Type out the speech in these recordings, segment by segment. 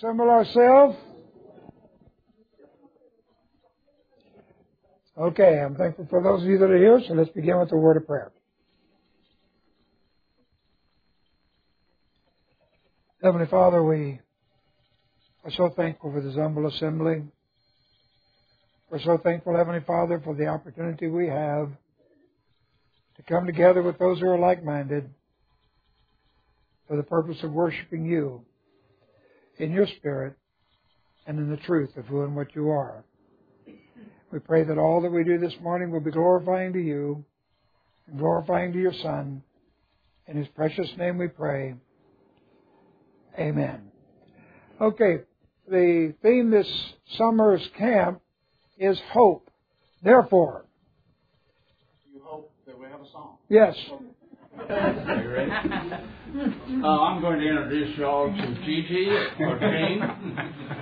assemble ourselves. Okay, I'm thankful for those of you that are here, so let's begin with the word of prayer. Heavenly Father, we are so thankful for this humble assembly. We're so thankful, Heavenly Father, for the opportunity we have to come together with those who are like-minded for the purpose of worshiping you in your spirit and in the truth of who and what you are. We pray that all that we do this morning will be glorifying to you and glorifying to your Son. In His precious name we pray. Amen. Okay, the theme this summer's camp is hope. Therefore. You hope that we have a song? Yes. Are you ready? I'm going to introduce you all to Gigi or Jane.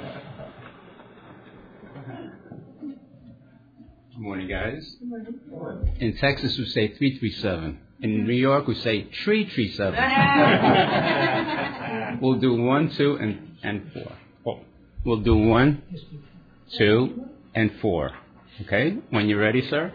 Good morning, guys. In Texas, we say 337. In New York, we say 337. We'll do 1, 2, and 4. Oh. We'll do 1, 2, and 4. Okay? When you're ready, sir.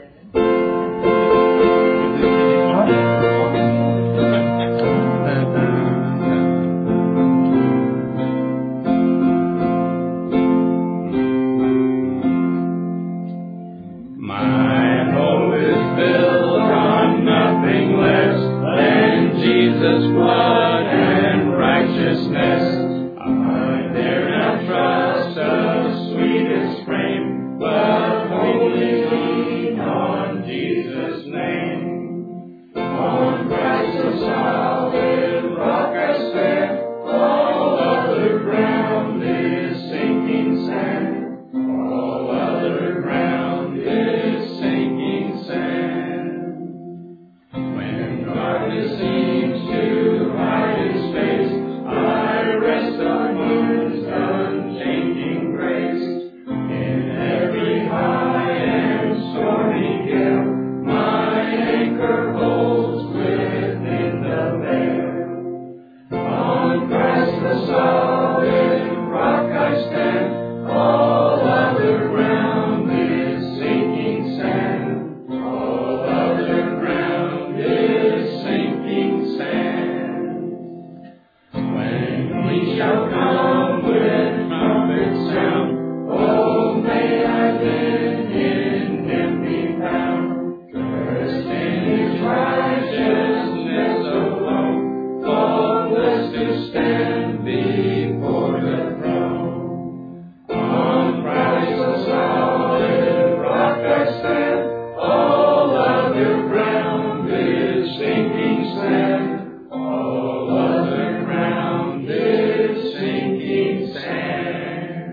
Jesus' blood and righteousness, I dare not trust the sweetest frame, but wholly lean on Jesus' name. On Christ the solid rock I stand, all other ground is sinking sand, all other ground is sinking sand. When darkness seems to hide His face, I rest on His unchanging grace. In every high and stormy gale, my anchor holds within the veil. On Christ the solid rock I stand, all other ground is sinking sand, all other ground is sinking sand. When we shall come with trumpet sound, oh, may I live in empty pound, dressed in His righteousness alone, faultless to stand before the throne. On Christ the solid rock I stand, all other ground is sinking sand, all other ground is sinking sand.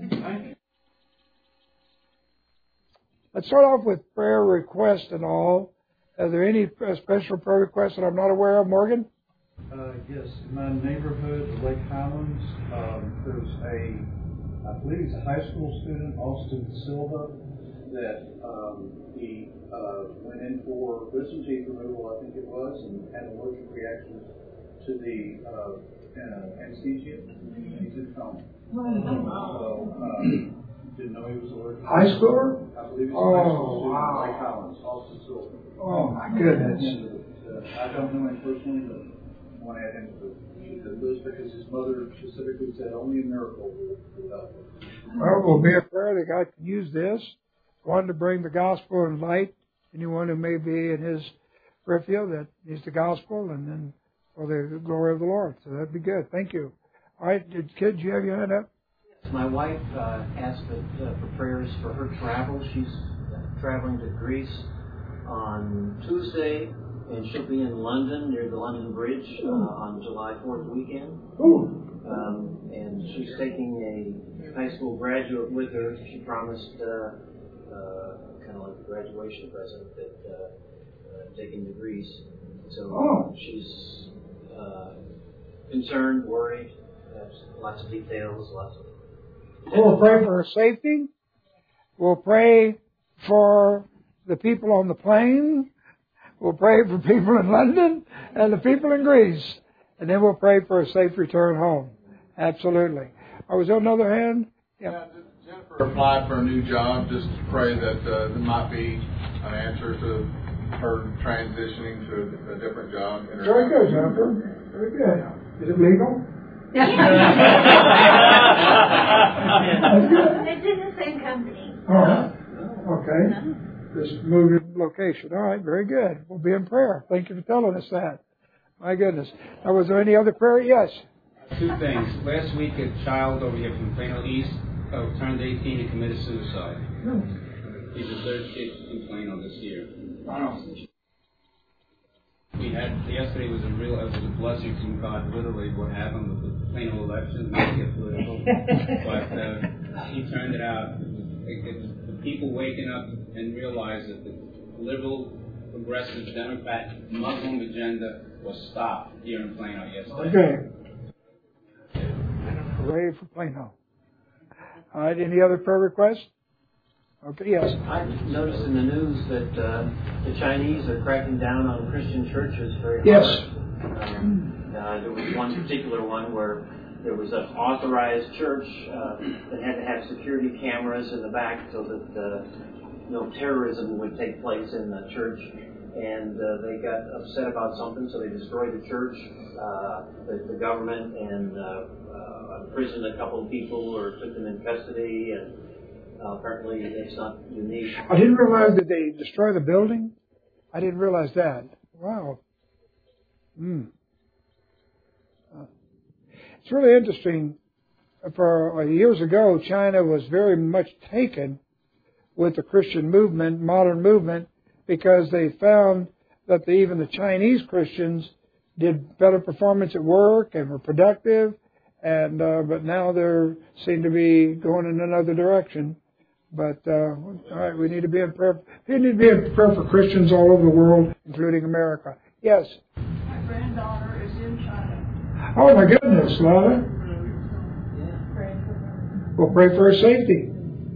Let's start off with prayer requests and all. Are there any special prayer requests that I'm not aware of, Morgan? Yes, in my neighborhood, Lake Highlands, there's I believe he's a high school student, Austin Silva, that he went in for wisdom teeth removal, I think it was, and had an allergic reaction to the anesthesia. He's in coma. So, didn't know he was allergic. High schooler? I believe he's a high school student, wow. Lake Highlands, Austin Silva. Oh, my goodness. I don't know him personally, but I want to add him to the list because his mother specifically said only a miracle will help. Well, we'll be a prayer that God can use this, one, to bring the gospel and light, anyone who may be in his peripheral that needs the gospel, and then for the glory of the Lord. So that'd be good. Thank you. All right, kids, you have your hand up? My wife asked for prayers for her travel. She's traveling to Greece on Tuesday, and she'll be in London near the London Bridge on July 4th weekend. And she's taking a high school graduate with her. She promised kind of like a graduation present that taking to Greece. So she's concerned, worried. Has lots of details, lots of. We'll pray for her safety. We'll pray for the people on the plane. We'll pray for people in London and the people in Greece. And then we'll pray for a safe return home. Absolutely. Or was there another hand? Yeah, Jennifer applied for a new job. Just pray that there might be an answer to her transitioning to a different job. Very good, Jennifer. Very good. Is it legal? It's in the same company. Okay. Just moving location. All right, very good. We'll be in prayer. Thank you for telling us that. My goodness. Now, was there any other prayer? Yes. Two things. Last week, a child over here from Plano East turned 18 and committed suicide. He's the third kid in Plano this year. Wow. We had yesterday was a blessing from God. Literally, what happened with the Plano elections, not to get political, but he turned it out. The people waking up and realized that the liberal, progressive, Democrat, Muslim agenda was stopped here in Plano yesterday. Okay. Hooray for Plano. All right. Any other prayer requests? Okay. Yes. I noticed in the news that the Chinese are cracking down on Christian churches very hard. Yes. There was one particular one where there was an authorized church that had to have security cameras in the back so that no terrorism would take place in the church. And they got upset about something, so they destroyed the church. The government and imprisoned a couple of people or took them in custody. And apparently it's not unique. I didn't realize that they destroy the building. I didn't realize that. Wow. It's really interesting. For years ago, China was very much taken with the Christian movement, modern movement, because they found that even the Chinese Christians did better performance at work and were productive, and but now they seem to be going in another direction. But all right, we need to be in prayer. We need to be in prayer for Christians all over the world, including America. Yes. My granddaughter is in China. Oh my goodness, Lana. Praying for her. We'll pray for her safety.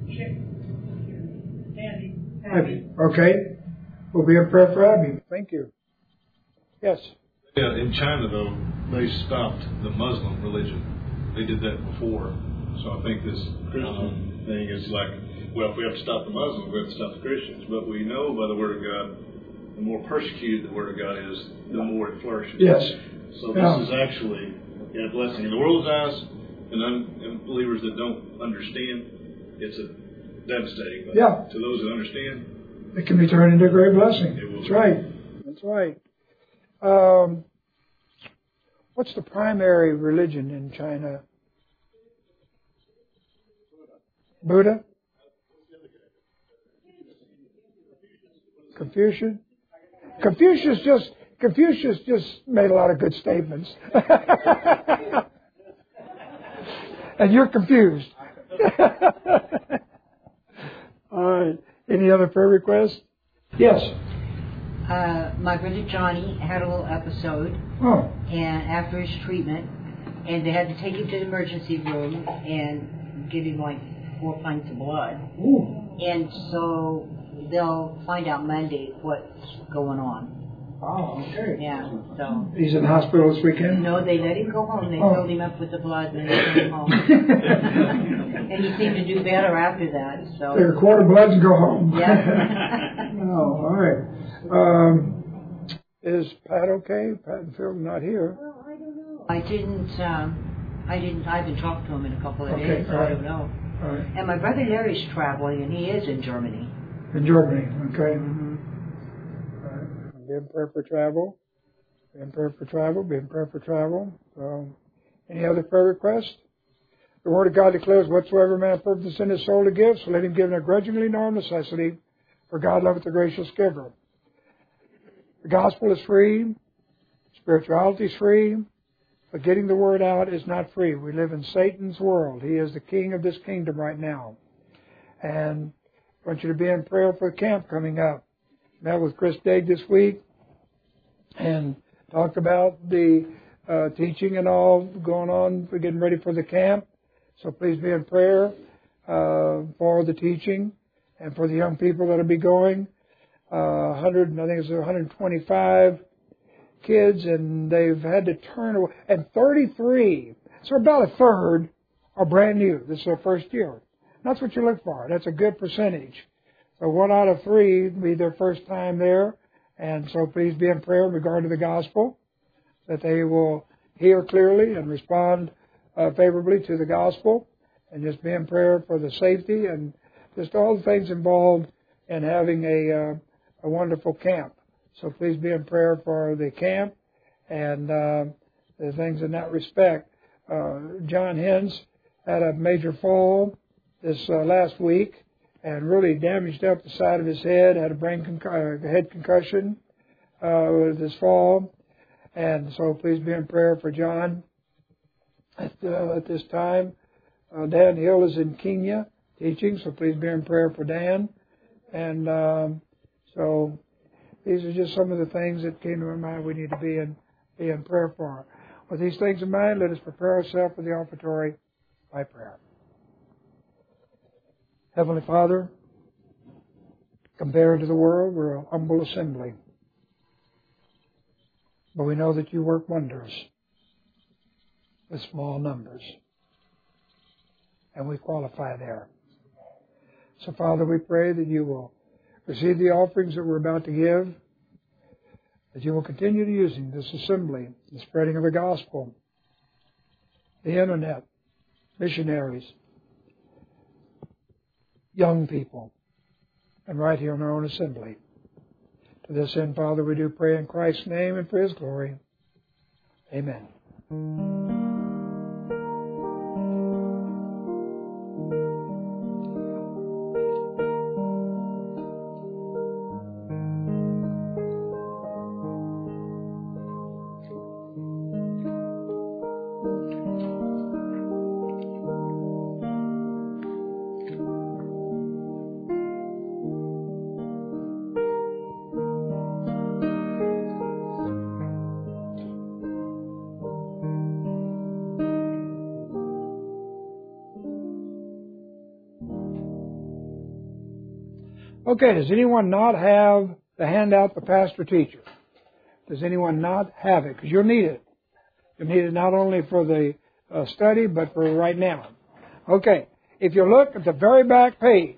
Abby. Okay. We'll be in prayer for Abby. Thank you. Yes. Yeah, in China, though, they stopped the Muslim religion. They did that before. So I think this Christian thing is like, well, if we have to stop the Muslims, we have to stop the Christians. But we know by the Word of God, the more persecuted the Word of God is, the more it flourishes. Yes. So this is actually a blessing. In the world's eyes, and unbelievers that don't understand, it's a devastating. But to those that understand, it can be turned into a great blessing. That's right. That's right. What's the primary religion in China? Buddha? Confucius? Confucius just made a lot of good statements. And you're confused. All right. Any other prayer requests? Yes. My brother Johnny had a little episode, and after his treatment, and they had to take him to the emergency room and give him like 4 pints of blood. Ooh. And so they'll find out Monday what's going on. Oh, okay. Yeah, so. He's in the hospital this weekend? No, they let him go home. They filled him up with the blood and they sent him home. And he seemed to do better after that, so. Take a quart of blood and go home. Yeah. Oh, all right. Is Pat okay? Pat and Phil not here. Well, I don't know. I haven't talked to him in a couple of days, so I don't know. All right. And my brother Larry's traveling, and he is in Germany. In Germany, okay. All right. Be in prayer for travel. Be in prayer for travel. Be in prayer for travel. So, any other prayer requests? The Word of God declares, whatsoever man purposes in his soul to give, so let him give not grudgingly nor of necessity, for God loveth the gracious giver. The gospel is free. Spirituality is free. But getting the word out is not free. We live in Satan's world. He is the king of this kingdom right now. And I want you to be in prayer for the camp coming up. Met with Chris Degg this week and talked about the teaching and all going on. We're getting ready for the camp. So please be in prayer for the teaching and for the young people that will be going. 125 kids, and they've had to turn away. And 33, so about a third, are brand new. This is their first year. That's what you look for. That's a good percentage. So 1 out of 3 will be their first time there. And so please be in prayer in regard to the gospel, that they will hear clearly and respond favorably to the gospel. And just be in prayer for the safety and just all the things involved in having a wonderful camp. So please be in prayer for the camp and the things in that respect. John Hens had a major fall this last week and really damaged up the side of his head, had a head concussion with his fall. And so please be in prayer for John at this time. Dan Hill is in Kenya teaching, so please be in prayer for Dan. And so these are just some of the things that came to my mind we need to be in prayer for. With these things in mind, let us prepare ourselves for the offertory by prayer. Heavenly Father, compared to the world, we're a humble assembly. But we know that you work wonders with small numbers. And we qualify there. So, Father, we pray that you will receive the offerings that we're about to give, that you will continue to using this assembly, the spreading of the gospel, the internet, missionaries, young people, and right here in our own assembly. To this end, Father, we do pray in Christ's name and for His glory. Amen. Okay, does anyone not have the handout, the pastor teacher? Does anyone not have it? Because you'll need it. You'll need it not only for the study, but for right now. Okay, if you look at the very back page,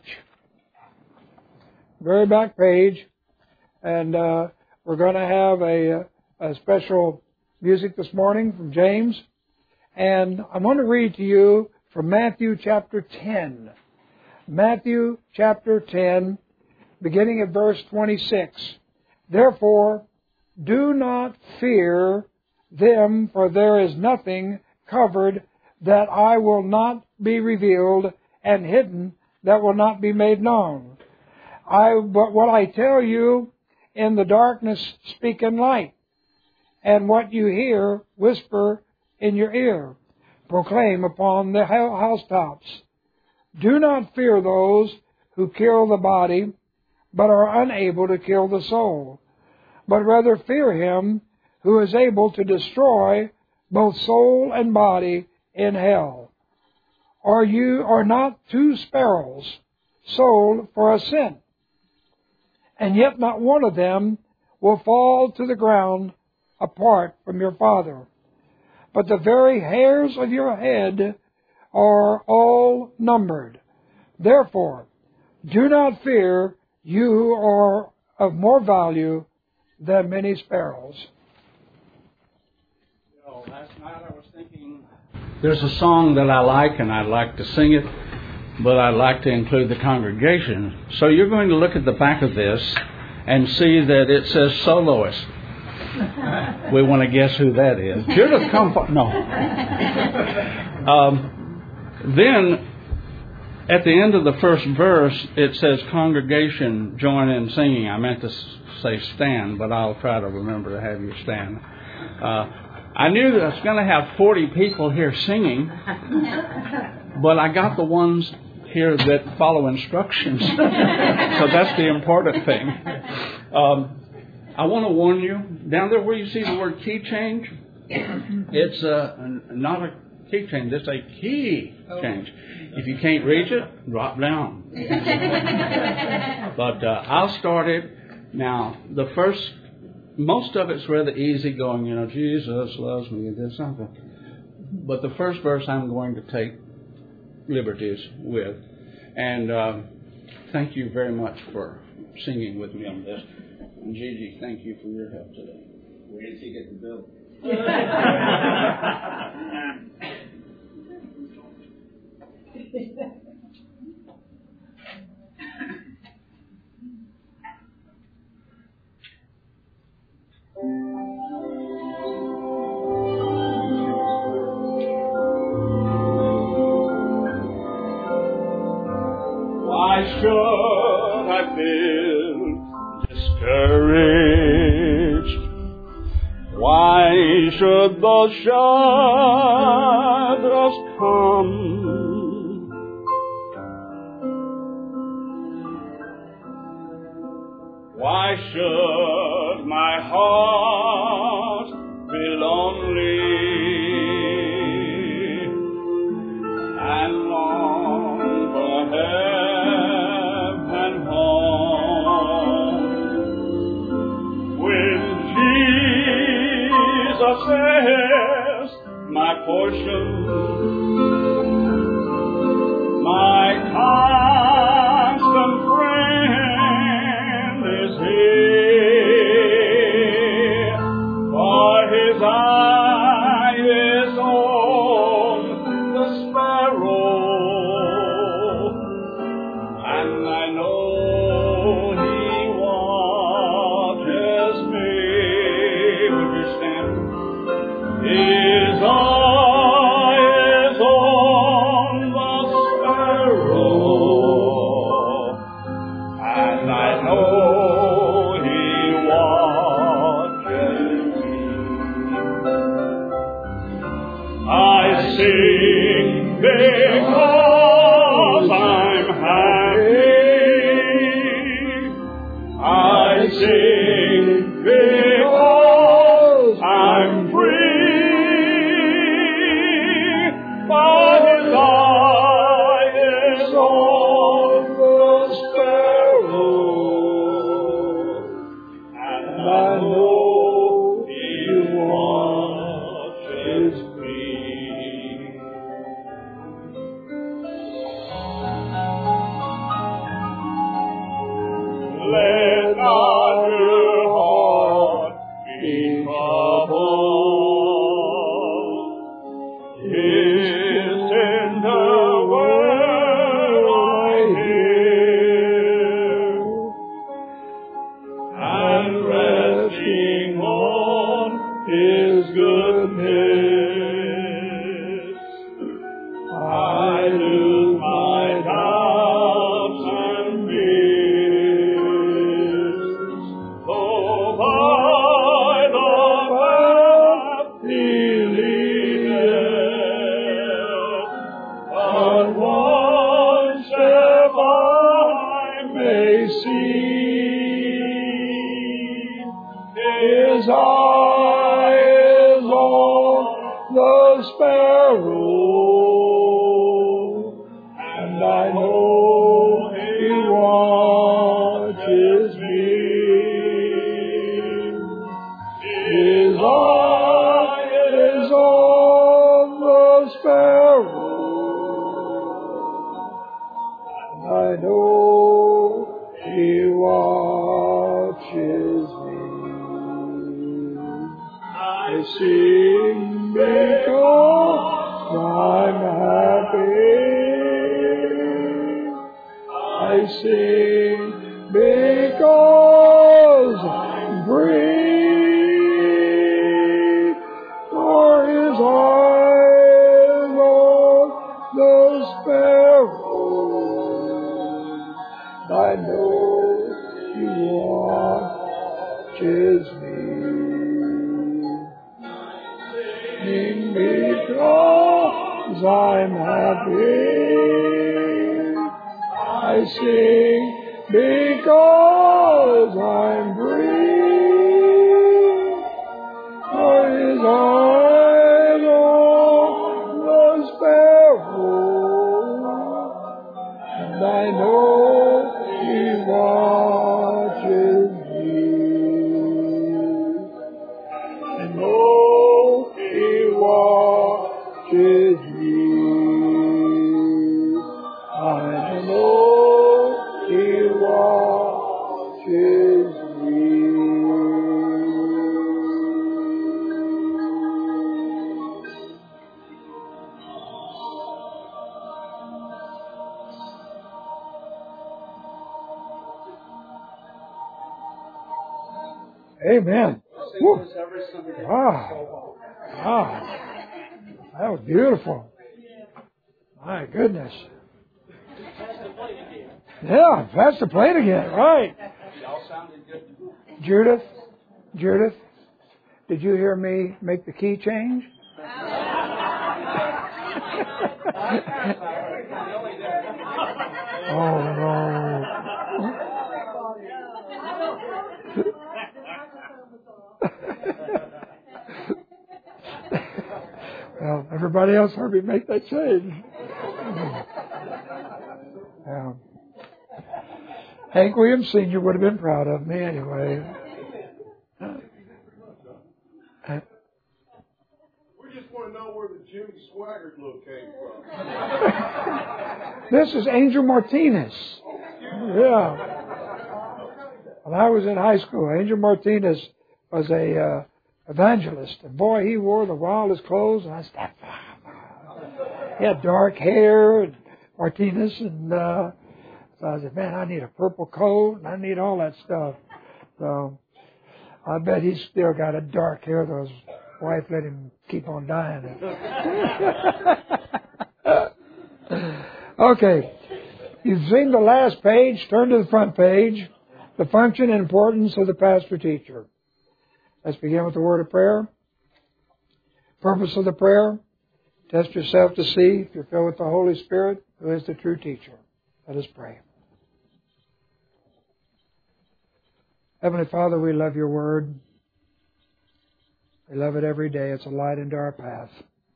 and we're going to have a special music this morning from James, and I want to read to you from Matthew chapter 10. Matthew chapter 10. Beginning at verse 26. Therefore, do not fear them, for there is nothing covered that I will not be revealed, and hidden that will not be made known. But what I tell you in the darkness, speak in light, and what you hear, whisper in your ear. Proclaim upon the housetops. Do not fear those who kill the body, but are unable to kill the soul, but rather fear Him who is able to destroy both soul and body in hell. Are not 2 sparrows sold for a cent? And yet not one of them will fall to the ground apart from your Father. But the very hairs of your head are all numbered. Therefore, do not fear, you are of more value than many sparrows. Last night I was thinking, there's a song that I like and I'd like to sing it, but I'd like to include the congregation. So you're going to look at the back of this and see that it says soloist. We want to guess who that is. Judith Comfort. No. Then, at the end of the first verse, it says, congregation, join in singing. I meant to say stand, but I'll try to remember to have you stand. I knew that I was going to have 40 people here singing, but I got the ones here that follow instructions. So that's the important thing. I want to warn you, down there where you see the word key change, it's not a key change, it's a key change. If you can't reach it, drop down. But I'll start it. Now, most of it's rather easy going, Jesus loves me, and there's something. But the first verse I'm going to take liberties with. And thank you very much for singing with me on this. And Gigi, thank you for your help today. Where did she get the bill? Why should I feel discouraged? Why should those shadows come? Why should my heart be lonely and long for heaven home? When Jesus is my portion, my constant friend is He. For His eye is on the sparrow, and I know He watches me. Would you stand? His eye is on the sparrow, and I know He watches me. I sing because I'm happy. I sing because I'm free. But His eye is on the sparrow, and I know He watches me. Let not your heart be troubled. His tender word I hear, and resting on His goodness, I lose my doubts and fears. Though by the path He leadeth, but one step I may see. His eye is on the sparrow, and I know He watches me. His eye is on the sparrow, and I know He watches me. I sing because I'm happy. I sing because I'm free. For His eye on the sparrow, I know He watches me. Sing because I'm happy. I sing because I'm free. For His eye on the sparrow, and I know He watches me. I know He watches me. Amen. Sing this every Sunday. Wow. Wow. That was beautiful. My goodness. Yeah, pass the plate again. Right. Y'all sounded good. Judith, did you hear me make the key change? Oh, no. Well, everybody else heard me make that change. Hank Williams Sr. would have been proud of me anyway. We just want to know where the Jimmy Swaggart look came from. This is Angel Martinez. Yeah. When I was in high school, Angel Martinez was a evangelist. And boy, he wore the wildest clothes. And I said, he had dark hair, and Martinez, and so I said, man, I need a purple coat, and I need all that stuff. So I bet he's still got a dark hair, though his wife let him keep on dyeing it. Okay. You've seen the last page. Turn to the front page. The function and importance of the pastor-teacher. Let's begin with the word of prayer. Purpose of the prayer. Test yourself to see if you're filled with the Holy Spirit, who is the true teacher. Let us pray. Heavenly Father, we love your word. We love it every day. It's a light into our path.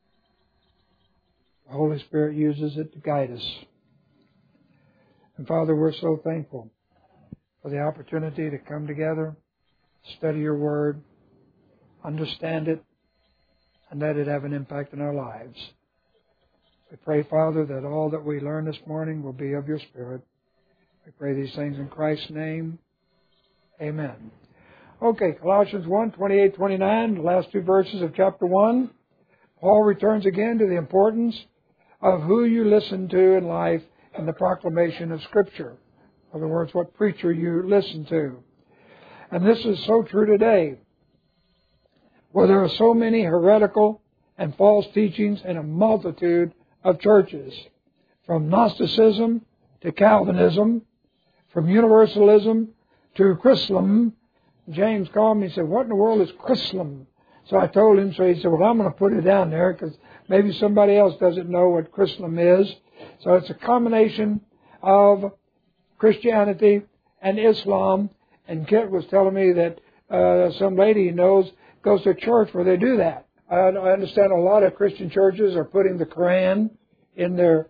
The Holy Spirit uses it to guide us. And Father, we're so thankful for the opportunity to come together, study your word, understand it, and let it have an impact in our lives. We pray, Father, that all that we learn this morning will be of your Spirit. We pray these things in Christ's name. Amen. Okay, Colossians 1, 28, 29, the last two verses of chapter 1. Paul returns again to the importance of who you listen to in life in the proclamation of Scripture. In other words, what preacher you listen to. And this is so true today, where there are so many heretical and false teachings in a multitude of churches, from Gnosticism to Calvinism, from Universalism to Chrislam. James called me and said, what in the world is Chrislam? So I told him, so he said, well, I'm going to put it down there because maybe somebody else doesn't know what Chrislam is. So it's a combination of Christianity and Islam. And Kit was telling me that some lady he knows goes to a church where they do that. I understand a lot of Christian churches are putting the Quran in their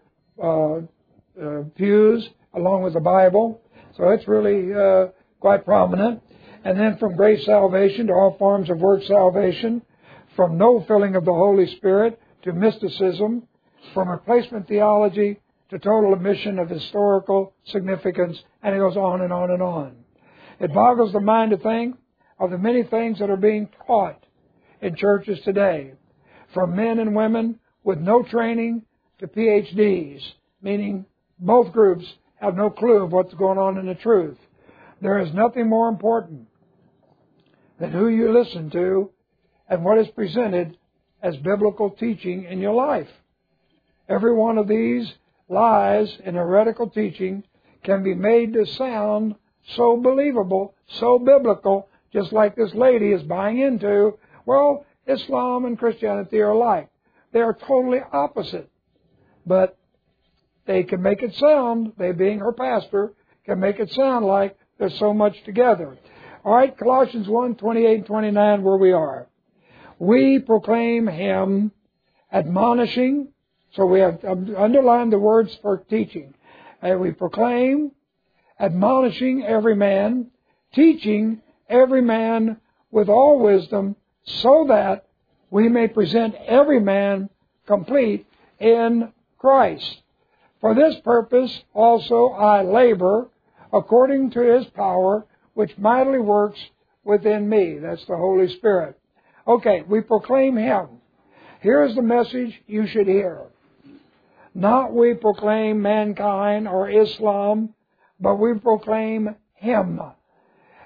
pews along with the Bible. So it's really quite prominent. And then from grace salvation to all forms of work salvation, from no filling of the Holy Spirit to mysticism, from replacement theology to total omission of historical significance, and it goes on and on and on. It boggles the mind to think of the many things that are being taught in churches today, from men and women with no training to PhDs, meaning both groups have no clue of what's going on in the truth. There is nothing more important than who you listen to and what is presented as biblical teaching in your life. Every one of these lies and heretical teaching can be made to sound so believable, so biblical, just like this lady is buying into. Well, Islam and Christianity are alike. They are totally opposite. But they can make it sound, they being her pastor, can make it sound like there's so much together. All right, Colossians 1, 28 and 29, where we are. We proclaim him admonishing. So we have underlined the words for teaching. And we proclaim, admonishing every man, teaching every man with all wisdom, so that we may present every man complete in Christ. For this purpose also I labor, according to his power, which mightily works within me. That's the Holy Spirit. Okay, we proclaim him. Here's the message you should hear. Not we proclaim mankind or Islam, but we proclaim him.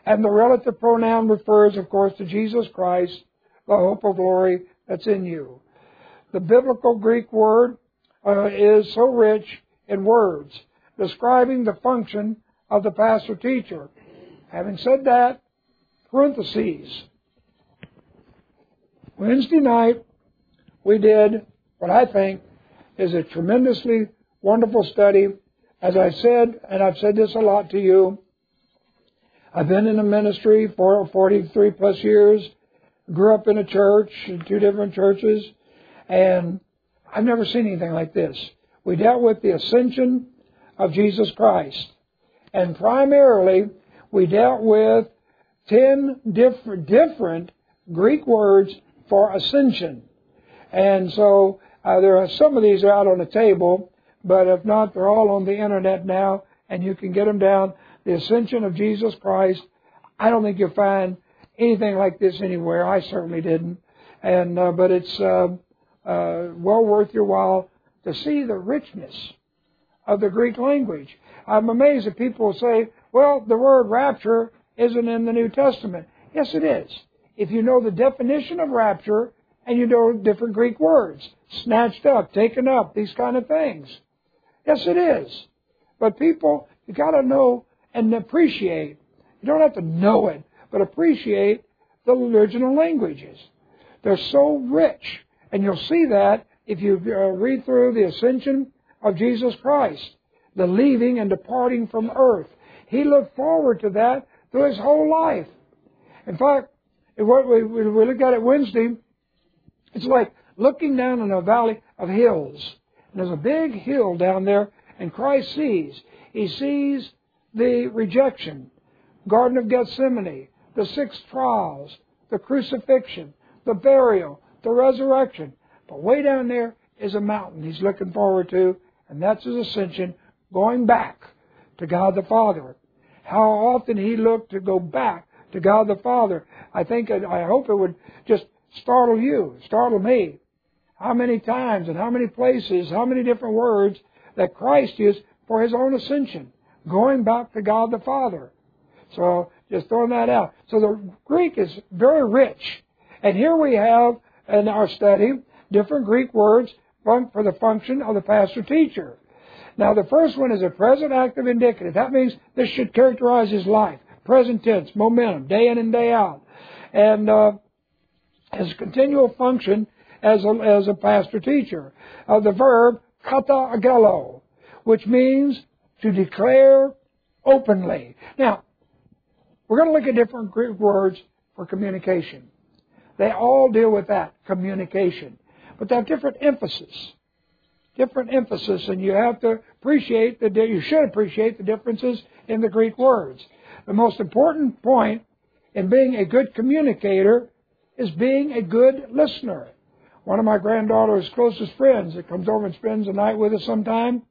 And the relative pronoun refers, of course, to Jesus Christ, the hope of glory that's in you. The biblical Greek word is so rich in words, describing the function of the pastor-teacher. Having said that, parentheses. Wednesday night, we did what I think is a tremendously wonderful study. As I said, and I've said this a lot to you, I've been in the ministry for 43 plus years, grew up in a church, in 2 different churches, and I've never seen anything like this. We dealt with the ascension of Jesus Christ. And primarily, we dealt with 10 different Greek words for ascension. And so there are some of these out on the table, but if not, they're all on the internet now, and you can get them down. The ascension of Jesus Christ. I don't think you'll find anything like this anywhere. I certainly didn't. And but it's well worth your while to see the richness of the Greek language. I'm amazed that people say, well, the word rapture isn't in the New Testament. Yes, it is. If you know the definition of rapture and you know different Greek words, snatched up, taken up, these kind of things. Yes, it is. But people, you got to know and appreciate. You don't have to know it, but appreciate the original languages. They're so rich. And you'll see that if you read through the ascension of Jesus Christ, the leaving and departing from earth. He looked forward to that through His whole life. In fact, what we looked at it Wednesday, it's like looking down in a valley of hills. And there's a big hill down there, and Christ sees. He sees the rejection, Garden of Gethsemane, the 6 trials, the crucifixion, the burial, the resurrection. But way down there is a mountain He's looking forward to, and that's His ascension, going back to God the Father. How often He looked to go back to God the Father. I hope it would just startle you, startle me. How many times and how many places, how many different words that Christ used for His own ascension, going back to God the Father. So, just throwing that out. So the Greek is very rich. And here we have, in our study, different Greek words for the function of the pastor-teacher. Now, the first one is a present active indicative. That means this should characterize his life. Present tense, momentum, day in and day out. And his continual function as a pastor-teacher. The verb kata agelo, which means to declare openly. Now, we're going to look at different Greek words for communication. They all deal with that, communication. But they have different emphasis. And you have to appreciate you should appreciate the differences in the Greek words. The most important point in being a good communicator is being a good listener. One of my granddaughter's closest friends that comes over and spends the night with us sometime,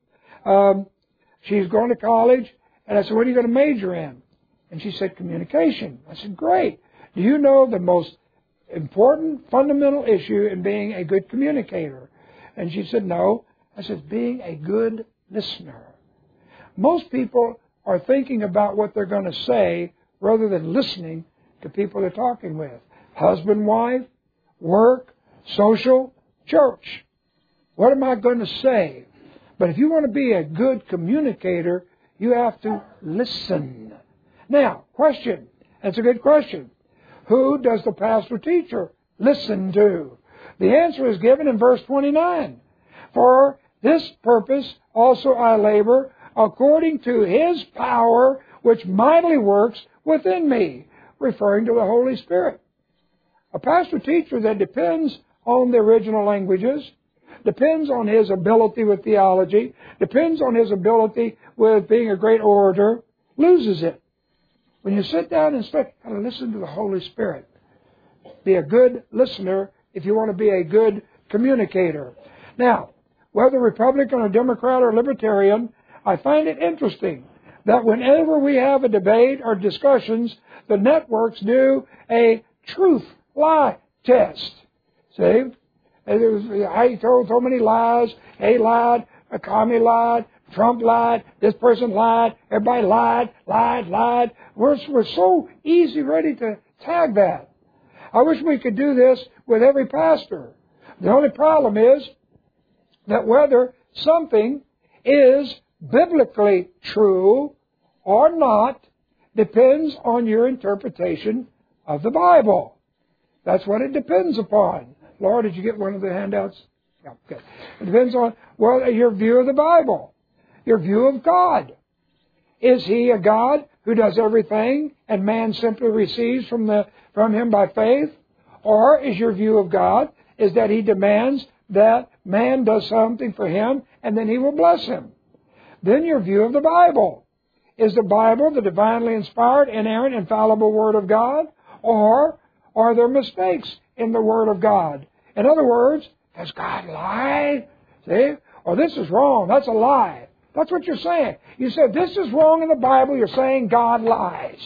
she's going to college, and I said, what are you going to major in? And she said, communication. I said, great. Do you know the most important fundamental issue in being a good communicator? And she said, no. I said, being a good listener. Most people are thinking about what they're going to say rather than listening to people they're talking with. Husband, wife, work, social, church. What am I going to say? But if you want to be a good communicator, you have to listen. Now, question. That's a good question. Who does the pastor-teacher listen to? The answer is given in verse 29. For this purpose also I labor, according to His power, which mightily works within me, referring to the Holy Spirit. A pastor-teacher that depends on the original languages, depends on his ability with theology, depends on his ability with being a great orator, loses it. When you sit down and study, you got to listen to the Holy Spirit. Be a good listener if you want to be a good communicator. Now, whether Republican or Democrat or Libertarian, I find it interesting that whenever we have a debate or discussions, the networks do a truth-lie test. See? I told so many lies. A lied, a commie lied, Trump lied, this person lied, everybody lied. We're so easy ready to tag that. I wish we could do this with every pastor. The only problem is that whether something is biblically true or not depends on your interpretation of the Bible. That's what it depends upon. Laura, did you get one of the handouts? Yeah, okay. It depends on, well, your view of the Bible, your view of God. Is He a God who does everything and man simply receives from Him by faith? Or is your view of God is that He demands that man does something for Him and then He will bless him? Then your view of the Bible. Is the Bible the divinely inspired, inerrant, infallible Word of God? Or are there mistakes in the Word of God? In other words, does God lie? See? Or this is wrong. That's a lie. That's what you're saying. You said this is wrong in the Bible. You're saying God lies.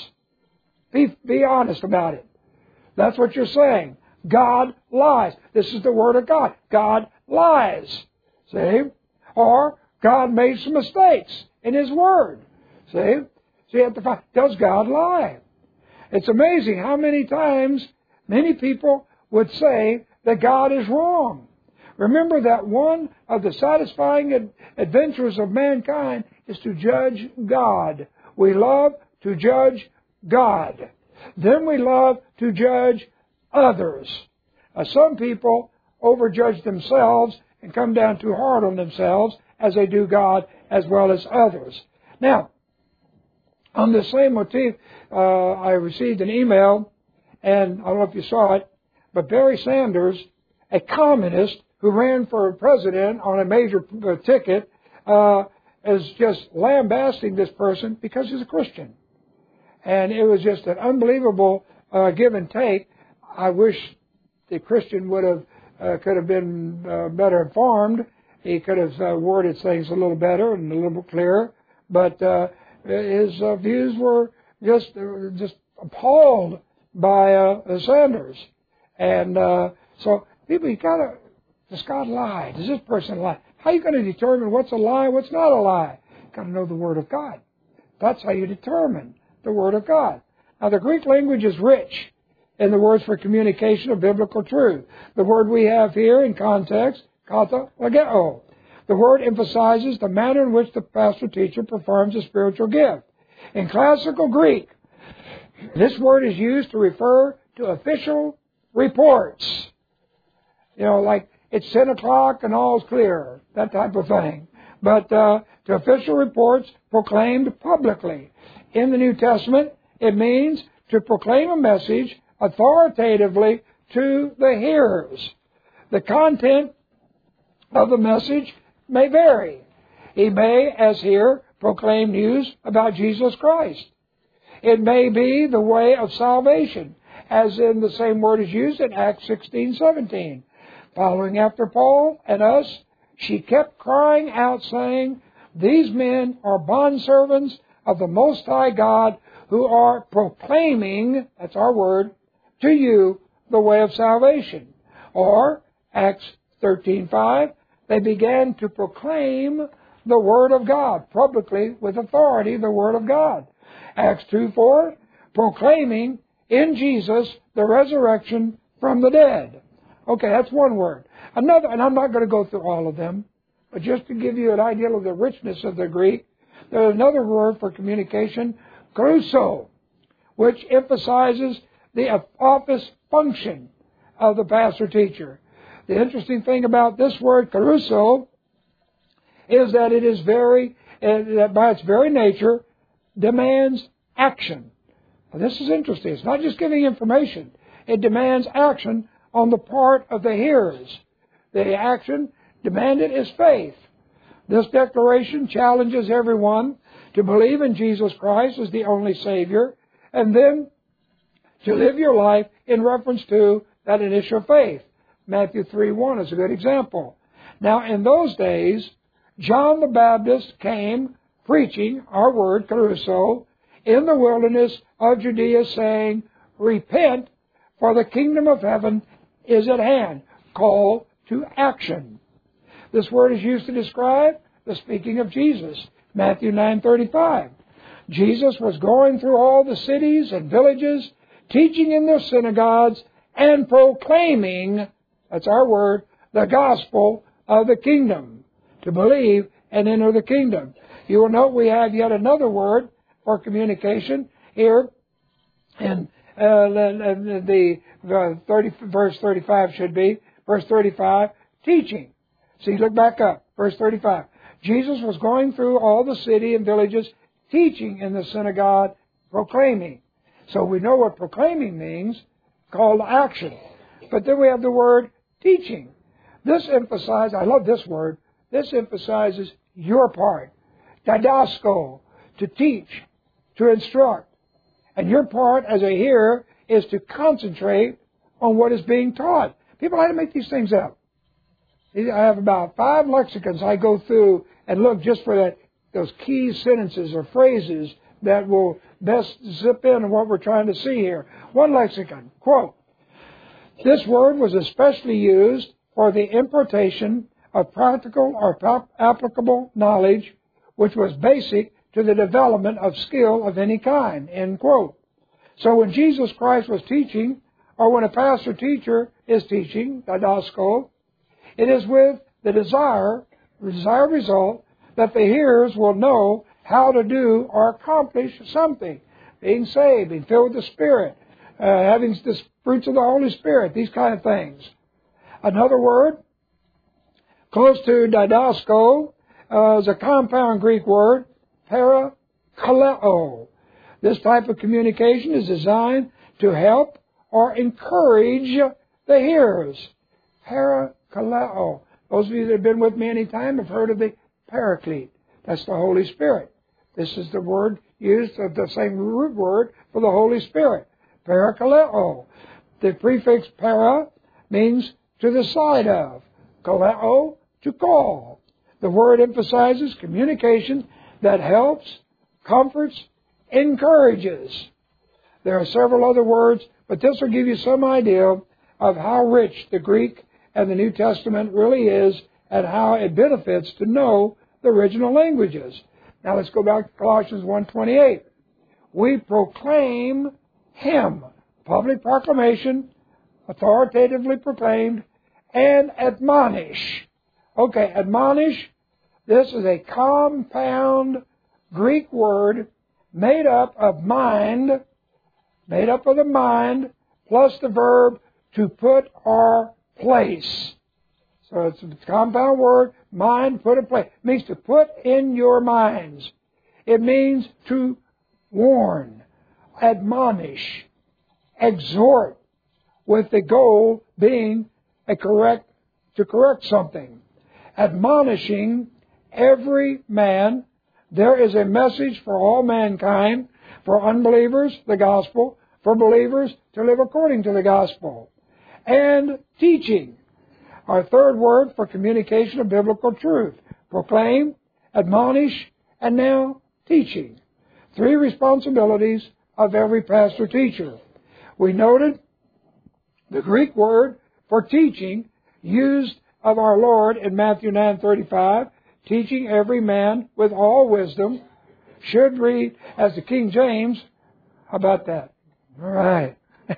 Be honest about it. That's what you're saying. God lies. This is the Word of God. God lies. See? Or God made some mistakes in His Word. See? So you have to find, does God lie? It's amazing how many times many people would say that God is wrong. Remember that one of the satisfying adventures of mankind is to judge God. We love to judge God. Then we love to judge others. Some people overjudge themselves and come down too hard on themselves as they do God as well as others. Now, on the same motif, I received an email, and I don't know if you saw it, but Barry Sanders, a communist who ran for president on a major ticket, is just lambasting this person because he's a Christian. And it was just an unbelievable give and take. I wish the Christian could have been better informed. He could have worded things a little better and a little clearer. But his views were just appalled by Sanders. And so people, you gotta, does God lie? Does this person lie? How are you going to determine what's a lie, what's not a lie? You've got to know the Word of God. That's how you determine the Word of God. Now, the Greek language is rich in the words for communication of biblical truth. The word we have here in context, kata legeo. The word emphasizes the manner in which the pastor-teacher performs a spiritual gift. In classical Greek, this word is used to refer to official reports. You know, like it's 10 o'clock and all's clear, that type of thing. But to official reports proclaimed publicly. In the New Testament, it means to proclaim a message authoritatively to the hearers. The content of the message may vary. He may, as here, proclaim news about Jesus Christ. It may be the way of salvation, as in the same word is used in Acts 16:17. Following after Paul and us, she kept crying out, saying, "These men are bondservants of the Most High God, who are proclaiming," that's our word, "to you the way of salvation." Or, Acts 13:5, they began to proclaim the Word of God, publicly, with authority, the Word of God. Acts 2:4, proclaiming in Jesus the resurrection from the dead. Okay, that's one word. Another, and I'm not going to go through all of them, but just to give you an idea of the richness of the Greek, there's another word for communication, kerusso, which emphasizes the office function of the pastor-teacher. The interesting thing about this word, kerusso, is that it is that by its very nature, demands action. Now, this is interesting. It's not just giving information. It demands action on the part of the hearers. The action demanded is faith. This declaration challenges everyone to believe in Jesus Christ as the only Savior, and then to live your life in reference to that initial faith. Matthew 3:1 is a good example. Now, in those days, John the Baptist came preaching, our word, kerusso, in the wilderness of Judea, saying, "Repent, for the kingdom of heaven is at hand." Call to action. This word is used to describe the speaking of Jesus. Matthew 9:35. Jesus was going through all the cities and villages, teaching in their synagogues and proclaiming, that's our word, the gospel of the kingdom, to believe and enter the kingdom. You will note we have yet another word for communication here, and verse 35 should be, verse 35, teaching. See, look back up, verse 35. Jesus was going through all the city and villages, teaching in the synagogue, proclaiming. So we know what proclaiming means, call to action. But then we have the word teaching. This emphasizes, I love this word, this emphasizes your part. Didasko, to teach, to instruct. And your part as a hearer is to concentrate on what is being taught. People like to make these things up. I have about 5 lexicons I go through and look just for those key sentences or phrases that will best zip in on what we're trying to see here. One lexicon, quote, this word was especially used for the importation of practical or applicable knowledge which was basic to the development of skill of any kind, end quote. So when Jesus Christ was teaching, or when a pastor teacher is teaching, didasko, it is with the desired result that the hearers will know how to do or accomplish something. Being saved, being filled with the Spirit, having the fruits of the Holy Spirit, these kind of things. Another word, close to didasko, is a compound Greek word, parakaleo. This type of communication is designed to help or encourage the hearers. Parakaleo. Those of you that have been with me any time have heard of the Paraclete. That's the Holy Spirit. This is the word used, of the same root word for the Holy Spirit. Parakaleo. The prefix para means to the side of. Kaleo, to call. The word emphasizes communication that helps, comforts, encourages. There are several other words, but this will give you some idea of how rich the Greek and the New Testament really is and how it benefits to know the original languages. Now let's go back to Colossians 1:28. We proclaim Him, public proclamation, authoritatively proclaimed, and admonish. Okay, admonish, this is a compound Greek word made up of the mind, plus the verb to put or place. So it's a compound word, mind, put in place. It means to put in your minds. It means to warn, admonish, exhort, with the goal being to correct something. Admonishing every man. There is a message for all mankind, for unbelievers, the gospel, for believers to live according to the gospel. And teaching, our third word for communication of biblical truth. Proclaim, admonish, and now teaching. 3 responsibilities of every pastor teacher. We noted the Greek word for teaching used of our Lord in Matthew 9:35, teaching every man with all wisdom, should read as the King James. How about that? All right.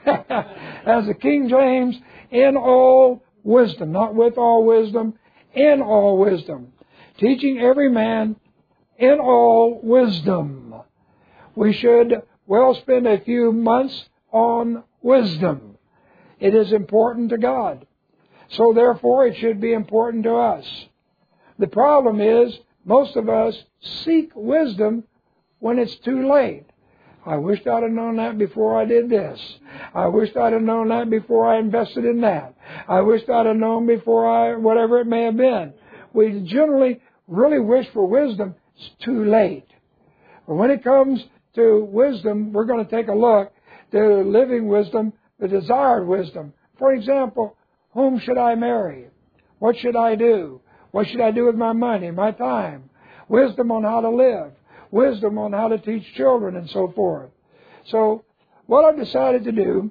As the King James, in all wisdom, not with all wisdom, in all wisdom. Teaching every man in all wisdom. We should well spend a few months on wisdom. It is important to God. So therefore it should be important to us. The problem is most of us seek wisdom when it's too late. I wished I'd have known that before I did this. I wished I'd have known that before I invested in that. I wished I'd have known before whatever it may have been. We generally really wish for wisdom. It's too late. But when it comes to wisdom, we're going to take a look at living wisdom, the desired wisdom. For example, whom should I marry? What should I do? What should I do with my money, my time? Wisdom on how to live. Wisdom on how to teach children and so forth. So what I've decided to do,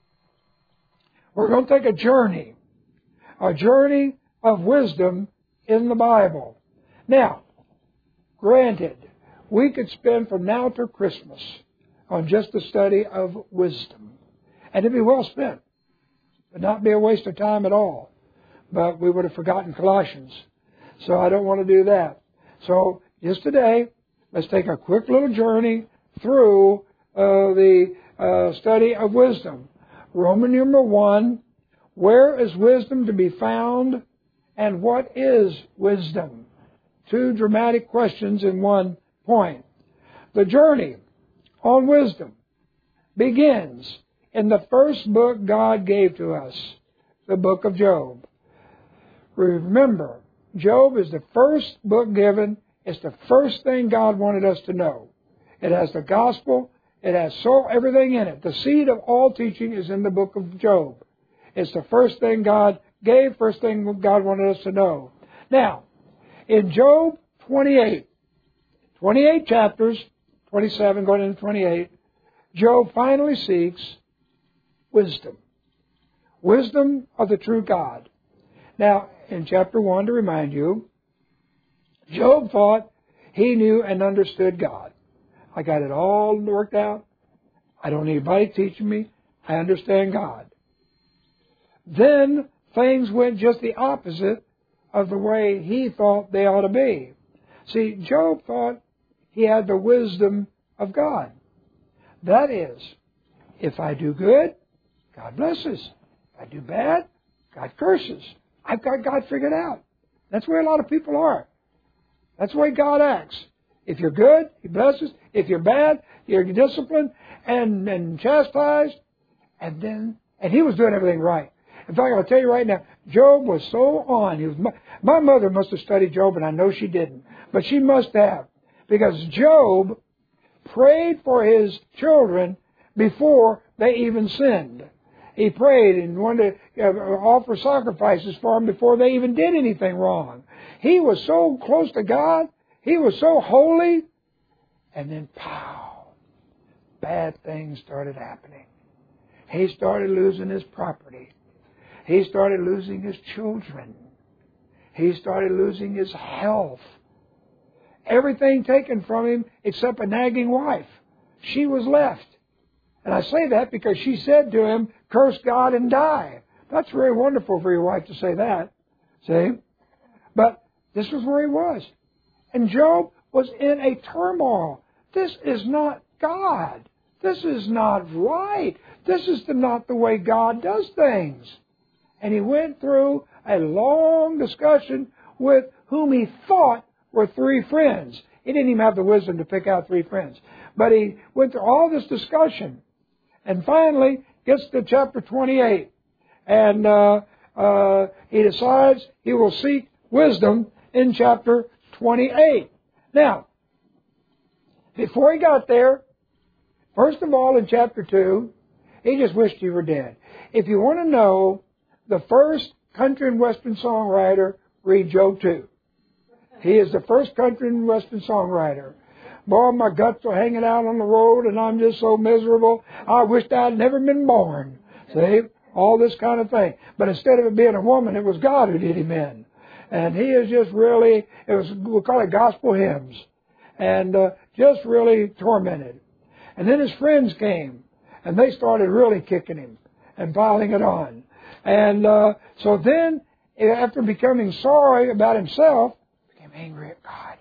we're going to take a journey of wisdom in the Bible. Now, granted, we could spend from now to Christmas on just the study of wisdom. And it'd be well spent. It would not be a waste of time at all. But we would have forgotten Colossians. So I don't want to do that. So just today, let's take a quick little journey through the study of wisdom. Roman numeral 1, where is wisdom to be found, and what is wisdom? Two dramatic questions in one point. The journey on wisdom begins in the first book God gave to us, the book of Job. Remember, Job is the first book given. It's the first thing God wanted us to know. It has the gospel. It has everything in it. The seed of all teaching is in the book of Job. It's the first thing God gave, first thing God wanted us to know. Now, in Job 28 chapters, 27 going into 28, Job finally seeks wisdom. Wisdom of the true God. Now, in chapter 1, to remind you, Job thought he knew and understood God. I got it all worked out. I don't need anybody teaching me. I understand God. Then things went just the opposite of the way he thought they ought to be. See, Job thought he had the wisdom of God. That is, if I do good, God blesses. If I do bad, God curses. I've got God figured out. That's where a lot of people are. That's the way God acts. If you're good, He blesses. If you're bad, you're disciplined and chastised. And he was doing everything right. In fact, I'll tell you right now, Job was so on. My mother must have studied Job, and I know she didn't. But she must have. Because Job prayed for his children before they even sinned. He prayed and wanted to offer sacrifices for them before they even did anything wrong. He was so close to God. He was so holy. And then, pow, bad things started happening. He started losing his property. He started losing his children. He started losing his health. Everything taken from him except a nagging wife. She was left. And I say that because she said to him, curse God and die. That's very wonderful for your wife to say that. See? But this was where he was. And Job was in a turmoil. This is not God. This is not right. This is not the way God does things. And he went through a long discussion with whom he thought were three friends. He didn't even have the wisdom to pick out three friends. But he went through all this discussion. And finally gets to chapter 28. And he decides he will seek wisdom in chapter 28. Now, before he got there, first of all, in chapter 2, he just wished he were dead. If you want to know the first country and western songwriter, read Job 2. He is the first country and western songwriter. Boy, my guts are hanging out on the road and I'm just so miserable. I wished I'd never been born. See? All this kind of thing. But instead of it being a woman, it was God who did him in. And he is just really, we'll call it gospel hymns. And just really tormented. And then his friends came. And they started really kicking him and piling it on. And so then, after becoming sorry about himself, became angry at God.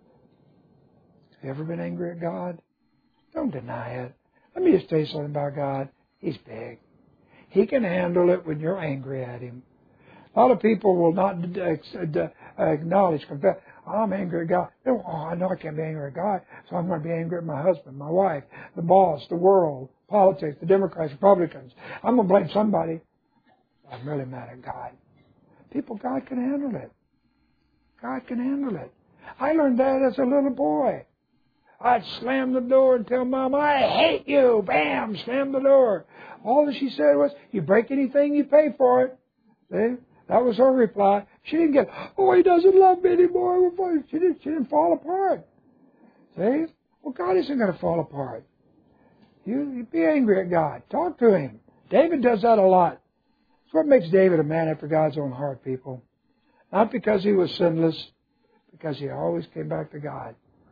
Have you ever been angry at God? Don't deny it. Let me just tell you something about God. He's big. He can handle it when you're angry at Him. A lot of people will not acknowledge, confess, I'm angry at God. Oh, I know I can't be angry at God, so I'm going to be angry at my husband, my wife, the boss, the world, politics, the Democrats, Republicans. I'm going to blame somebody. I'm really mad at God. People, God can handle it. God can handle it. I learned that as a little boy. I'd slam the door and tell Mom, I hate you. Bam, slam the door. All that she said was, you break anything, you pay for it. See? That was her reply. She didn't get, oh, he doesn't love me anymore. She didn't fall apart. See? Well, God isn't going to fall apart. You be angry at God. Talk to Him. David does that a lot. It's what makes David a man after God's own heart, people. Not because he was sinless, because he always came back to God.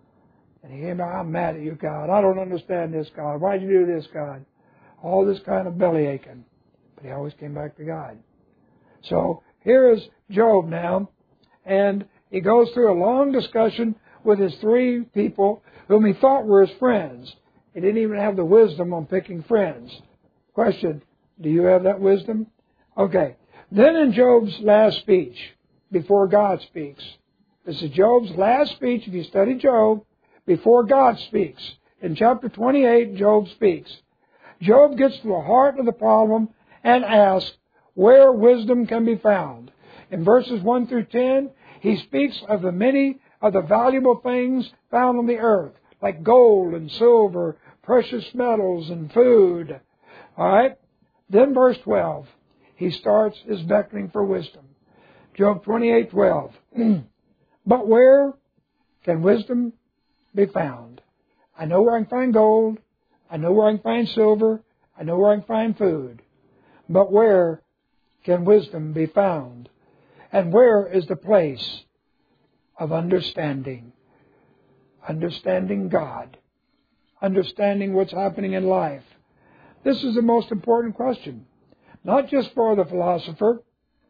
And he came back, I'm mad at you, God. I don't understand this, God. Why'd you do this, God? All this kind of belly aching. But he always came back to God. So here is Job now, and he goes through a long discussion with his three people whom he thought were his friends. He didn't even have the wisdom on picking friends. Question, do you have that wisdom? Okay. Then in Job's last speech, before God speaks, this is Job's last speech, if you study Job, before God speaks. In chapter 28, Job speaks. Job gets to the heart of the problem and asks where wisdom can be found. In verses 1 through 10, he speaks of the many of the valuable things found on the earth, like gold and silver, precious metals and food. All right? Then verse 12, he starts his beckoning for wisdom. Job 28:12. But where can wisdom be found? I know where I can find gold. I know where I can find silver. I know where I can find food. But where can wisdom be found? And where is the place of understanding? Understanding God. Understanding what's happening in life. This is the most important question. Not just for the philosopher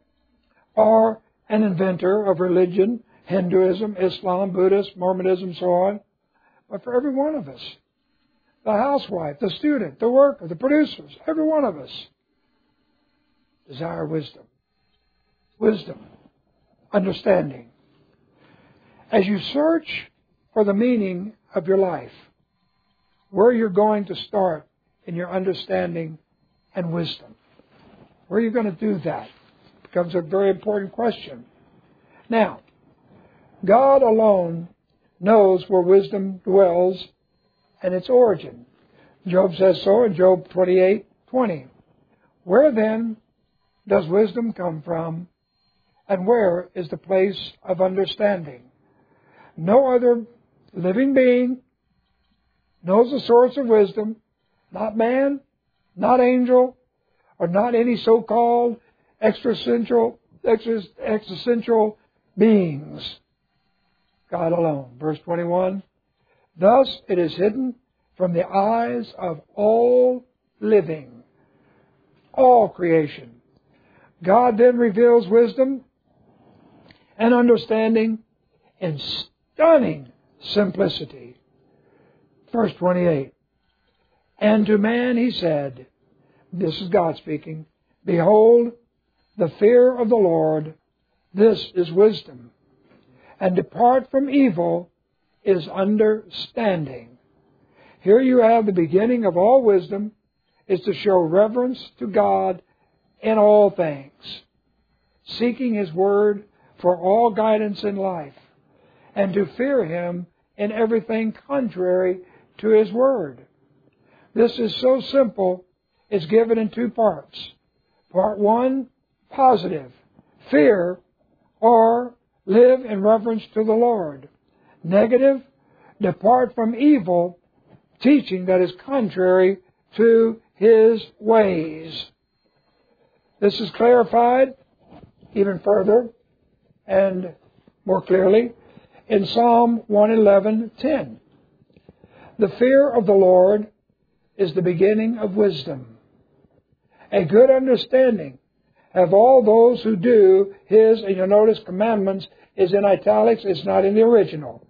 or an inventor of religion, Hinduism, Islam, Buddhism, Mormonism, so on, but for every one of us. The housewife, the student, the worker, the producers, every one of us desire wisdom. Wisdom. Understanding. As you search for the meaning of your life, where you're going to start in your understanding and wisdom. Where are you going to do that? Becomes a very important question. Now, God alone knows where wisdom dwells and its origin. Job says so in Job 28:20. Where then does wisdom come from, and where is the place of understanding? No other living being knows the source of wisdom, not man, not angel, or not any so-called existential beings. God alone. Verse 21, thus it is hidden from the eyes of all living, all creation. God then reveals wisdom and understanding in stunning simplicity. Verse 28, and to man he said, this is God speaking, behold, the fear of the Lord, this is wisdom. And depart from evil is understanding. Here you have the beginning of all wisdom, is to show reverence to God in all things, seeking His Word for all guidance in life, and to fear Him in everything contrary to His Word. This is so simple, it's given in two parts. Part 1, positive, fear or live in reverence to the Lord. Negative, depart from evil, teaching that is contrary to His ways. This is clarified even further and more clearly in Psalm 111:10. The fear of the Lord is the beginning of wisdom. A good understanding have all those who do His, and you'll notice commandments is in italics, it's not in the original.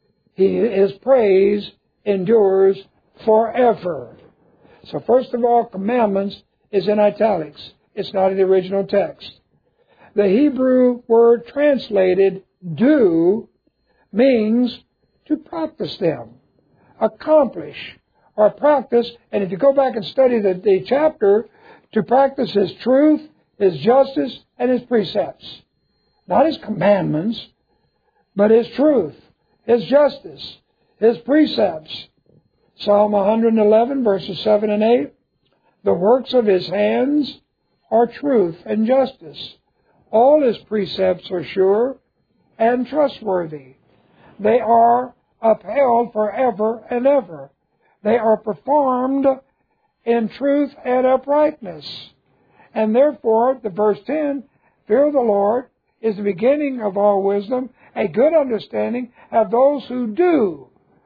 His praise endures forever. So first of all, commandments is in italics. It's not in the original text. The Hebrew word translated do means to practice them, accomplish, or practice. And if you go back and study the chapter, to practice His truth, His justice, and His precepts. Not His commandments, but His truth, His justice, His precepts. Psalm 111, verses 7 and 8. The works of His hands are truth and justice. All His precepts are sure and trustworthy. They are upheld forever and ever. They are performed in truth and uprightness. And therefore, the verse 10, fear of the Lord is the beginning of all wisdom. A good understanding have those who do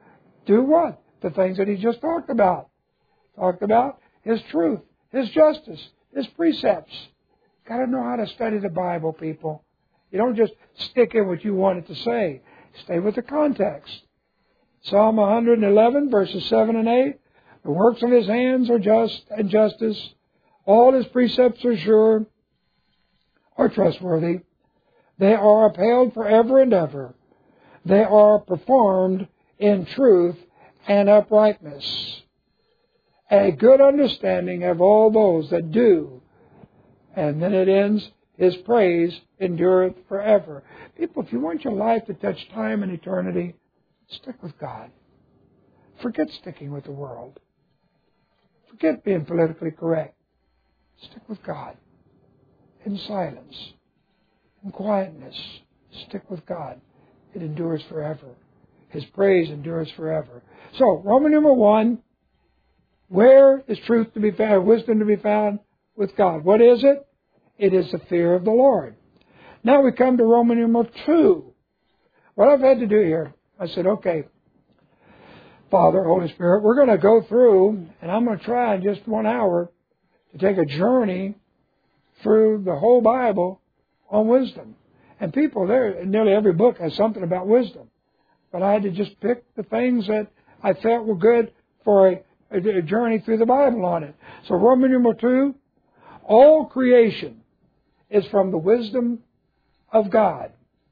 Do what? The things that he just talked about. Talked about His truth, His justice, His precepts. Got to know how to study the Bible, people. You don't just stick in what you want it to say. Stay with the context. Psalm 111, verses 7 and 8. The works of His hands are just and justice. All His precepts are sure, are trustworthy. They are upheld forever and ever. They are performed in truth and uprightness. A good understanding of all those that do. And then it ends, His praise endureth forever. People, if you want your life to touch time and eternity, stick with God. Forget sticking with the world. Forget being politically correct. Stick with God. In silence. In quietness. Stick with God. It endures forever. His praise endures forever. So, Roman numeral 1, where is truth to be found, wisdom to be found? With God. What is it? It is the fear of the Lord. Now we come to Roman numeral 2. What I've had to do here, I said, okay, Father, Holy Spirit, we're going to go through, and I'm going to try in just 1 hour to take a journey through the whole Bible on wisdom. And people there, nearly every book has something about wisdom. But I had to just pick the things that I felt were good for a journey through the Bible on it. So Roman numeral 2, all creation is from the wisdom of God.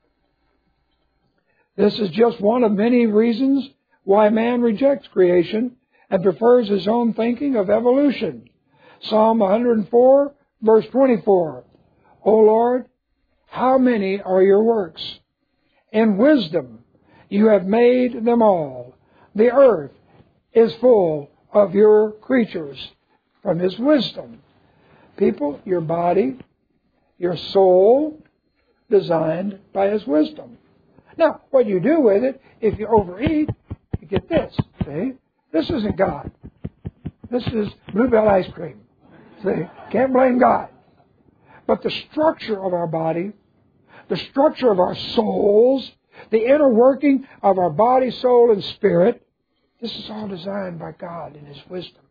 This is just one of many reasons why man rejects creation and prefers his own thinking of evolution. Psalm 104, verse 24. O Lord, how many are your works? In wisdom you have made them all. The earth is full of your creatures. From His wisdom. People, your body, your soul, designed by His wisdom. Now, what you do with it, if you overeat, you get this. See? This isn't God. This is Bluebell ice cream. See? Can't blame God. But the structure of our body, the structure of our souls, the inner working of our body, soul, and spirit, this is all designed by God in His wisdom.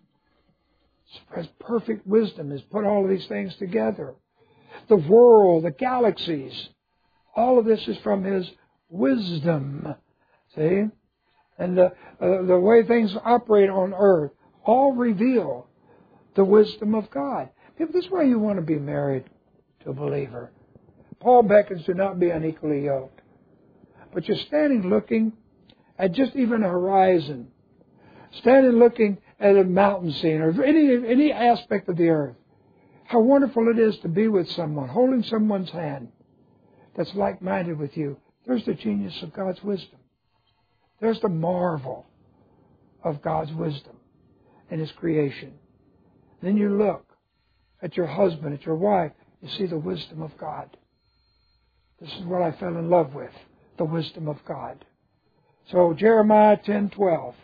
His perfect wisdom has put all of these things together. The world, the galaxies, all of this is from His wisdom. See? And the way things operate on earth all reveal the wisdom of God. If this is why you want to be married to a believer. Paul beckons to not be unequally yoked. But you're standing looking at just even a horizon. Standing looking at a mountain scene or any aspect of the earth. How wonderful it is to be with someone, holding someone's hand that's like-minded with you. There's the genius of God's wisdom. There's the marvel of God's wisdom and His creation. Then you look at your husband, at your wife, you see the wisdom of God. This is what I fell in love with, the wisdom of God. So Jeremiah 10:12.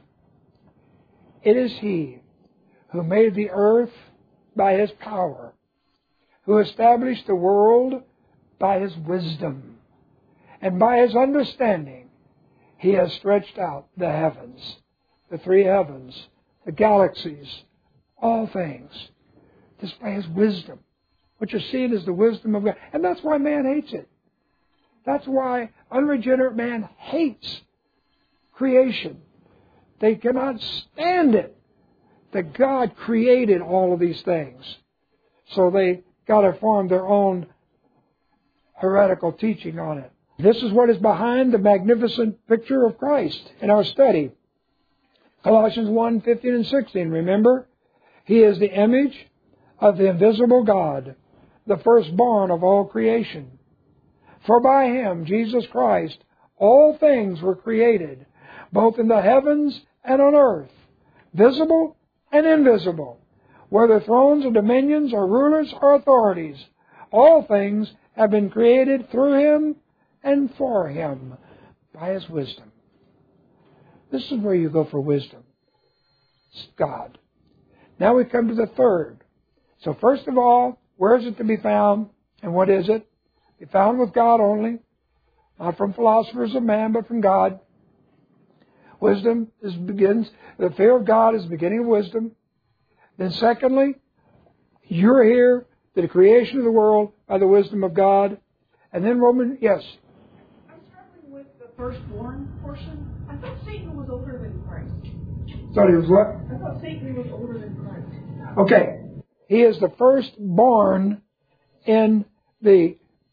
It is He who made the earth by His power, who established the world by His wisdom, and by His understanding He has stretched out the heavens, the three heavens, the galaxies, all things. This by His wisdom. What you're seeing is the wisdom of God. And that's why man hates it. That's why unregenerate man hates creation. They cannot stand it that God created all of these things. So they got to form their own heretical teaching on it. This is what is behind the magnificent picture of Christ in our study. Colossians 1:15 and 16. Remember, He is the image of the invisible God, the firstborn of all creation. For by Him, Jesus Christ, all things were created, both in the heavens and on earth, visible and invisible, whether thrones or dominions or rulers or authorities. All things have been created through Him and for Him by His wisdom. This is where you go for wisdom. It's God. Now we come to the third. So first of all, where is it to be found and what is it? Be found with God only, not from philosophers of man, but from God. Wisdom the fear of God is the beginning of wisdom. Then secondly, you're here to the creation of the world by the wisdom of God. And then yes? I'm struggling with the firstborn portion. I thought Satan was older than Christ. Thought he was what? I thought Satan was older than Christ. Okay. He is the firstborn in the...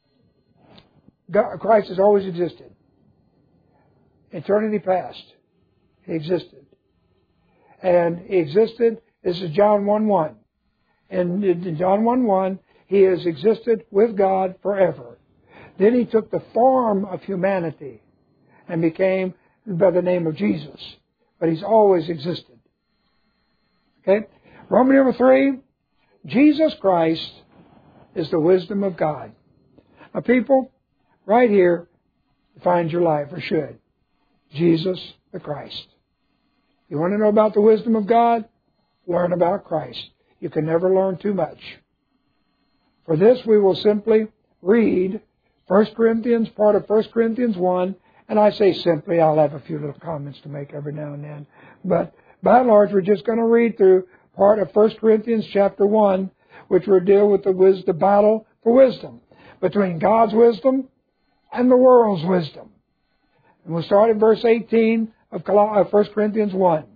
Christ has always existed. Eternity past. He existed. And he existed, this is John 1:1. And in John 1:1, he has existed with God forever. Then he took the form of humanity and became by the name of Jesus. But he's always existed. Okay? Roman number 3, Jesus Christ is the wisdom of God. Now people, right here, find your life, or should. Jesus the Christ. You want to know about the wisdom of God? Learn about Christ. You can never learn too much. For this we will simply read 1 Corinthians, part of 1 Corinthians 1, and I say simply, I'll have a few little comments to make every now and then. But by and large, we're just going to read through part of 1 Corinthians chapter 1, which will deal with the battle for wisdom, between God's wisdom and the world's wisdom. And we'll start at verse 18 of 1 Corinthians 1.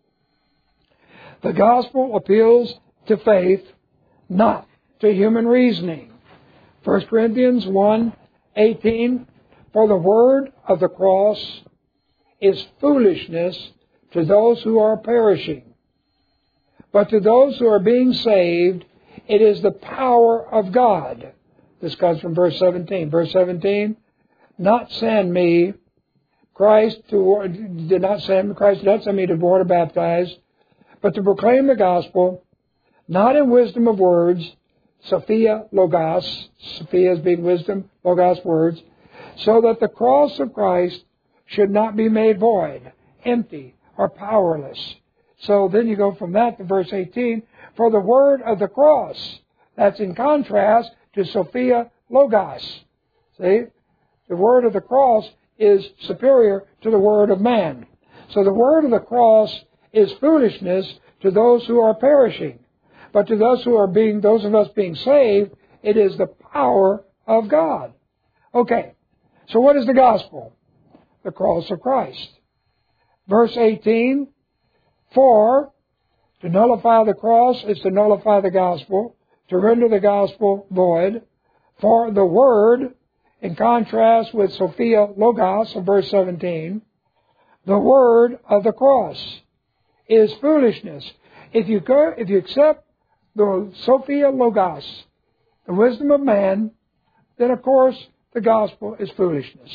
The gospel appeals to faith, not to human reasoning. 1 Corinthians 1:18, for the word of the cross is foolishness to those who are perishing. But to those who are being saved, it is the power of God. This comes from verse 17. Verse 17, not send me, Christ did not send me to water baptize, but to proclaim the gospel, not in wisdom of words, Sophia Logos, Sophia as being wisdom, Logos words, so that the cross of Christ should not be made void, empty, or powerless. So then you go from that to verse 18, for the word of the cross, that's in contrast to Sophia Logos. See? The word of the cross is superior to the word of man. So the word of the cross is foolishness to those who are perishing. But to those of us being saved, it is the power of God. Okay, so what is the gospel? The cross of Christ. Verse 18, for to nullify the cross is to nullify the gospel, to render the gospel void. For the word, in contrast with Sophia Logos of verse 17, the word of the cross is foolishness. If you accept the Sophia Logos, the wisdom of man, then of course the gospel is foolishness.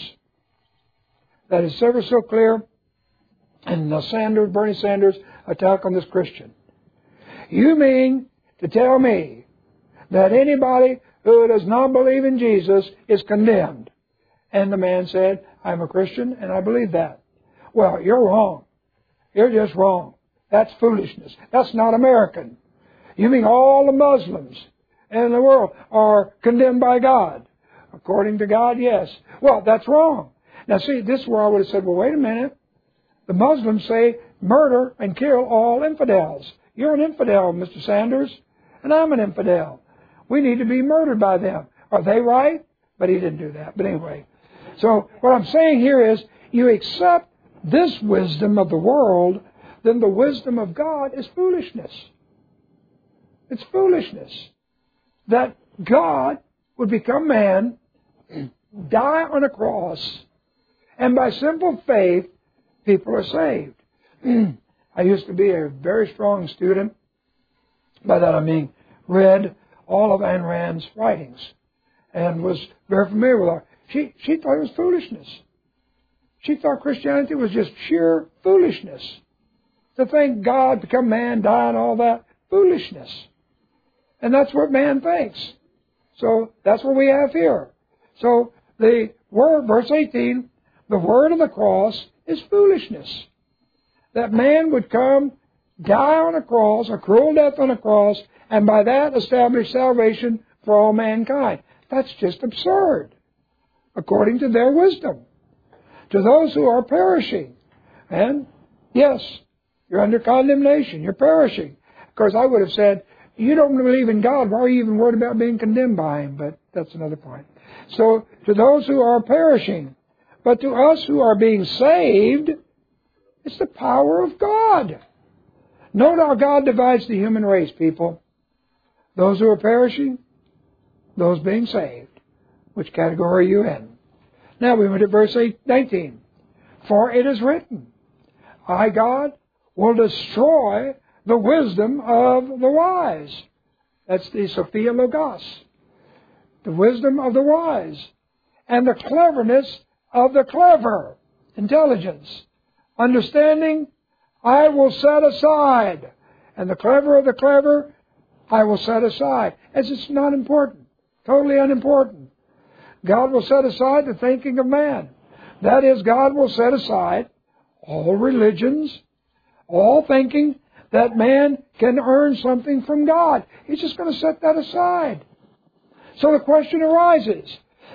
That is ever so clear in Bernie Sanders' attack on this Christian. You mean to tell me that anybody who does not believe in Jesus is condemned? And the man said, I'm a Christian and I believe that. Well, you're wrong. You're just wrong. That's foolishness. That's not American. You mean all the Muslims in the world are condemned by God? According to God, yes. Well, that's wrong. Now see, this is where I would have said, well, wait a minute. The Muslims say murder and kill all infidels. You're an infidel, Mr. Sanders, and I'm an infidel. We need to be murdered by them. Are they right? But he didn't do that. But anyway. So what I'm saying here is, you accept this wisdom of the world, then the wisdom of God is foolishness. It's foolishness. That God would become man, die on a cross, and by simple faith, people are saved. I used to be a very strong student. By that I mean read all of Ayn Rand's writings and was very familiar with her. She thought it was foolishness. She thought Christianity was just sheer foolishness. To think God become man, die, and all that, foolishness. And that's what man thinks. So that's what we have here. So the word, verse 18, the word of the cross is foolishness. That man would come, die on a cross, a cruel death on a cross, and by that establish salvation for all mankind. That's just absurd, according to their wisdom. To those who are perishing. And Yes, you're under condemnation. You're perishing. Of course, I would have said, you don't believe in God. Why are you even worried about being condemned by Him? But that's another point. So, to those who are perishing, but to us who are being saved, it's the power of God. Note how God divides the human race, people. Those who are perishing, those being saved. Which category are you in? Now we went to verse 19. For it is written, I, God, will destroy the wisdom of the wise. That's the Sophia Logos. The wisdom of the wise. And the cleverness of the clever. Intelligence. Understanding, I will set aside. And the clever of the clever, I will set aside. As it's not important. Totally unimportant. God will set aside the thinking of man. That is, God will set aside all religions, all thinking that man can earn something from God. He's just going to set that aside. So the question arises,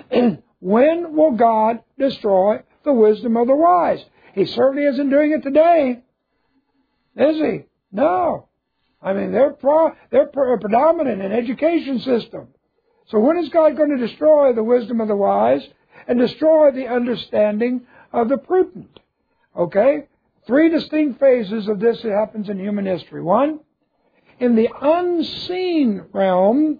when will God destroy the wisdom of the wise? He certainly isn't doing it today. Is He? No. I mean, they're predominant in education system. So when is God going to destroy the wisdom of the wise and destroy the understanding of the prudent? Okay? 3 distinct phases of this that happens in human history. 1, in the unseen realm,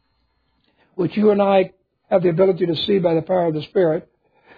which you and I have the ability to see by the power of the Spirit,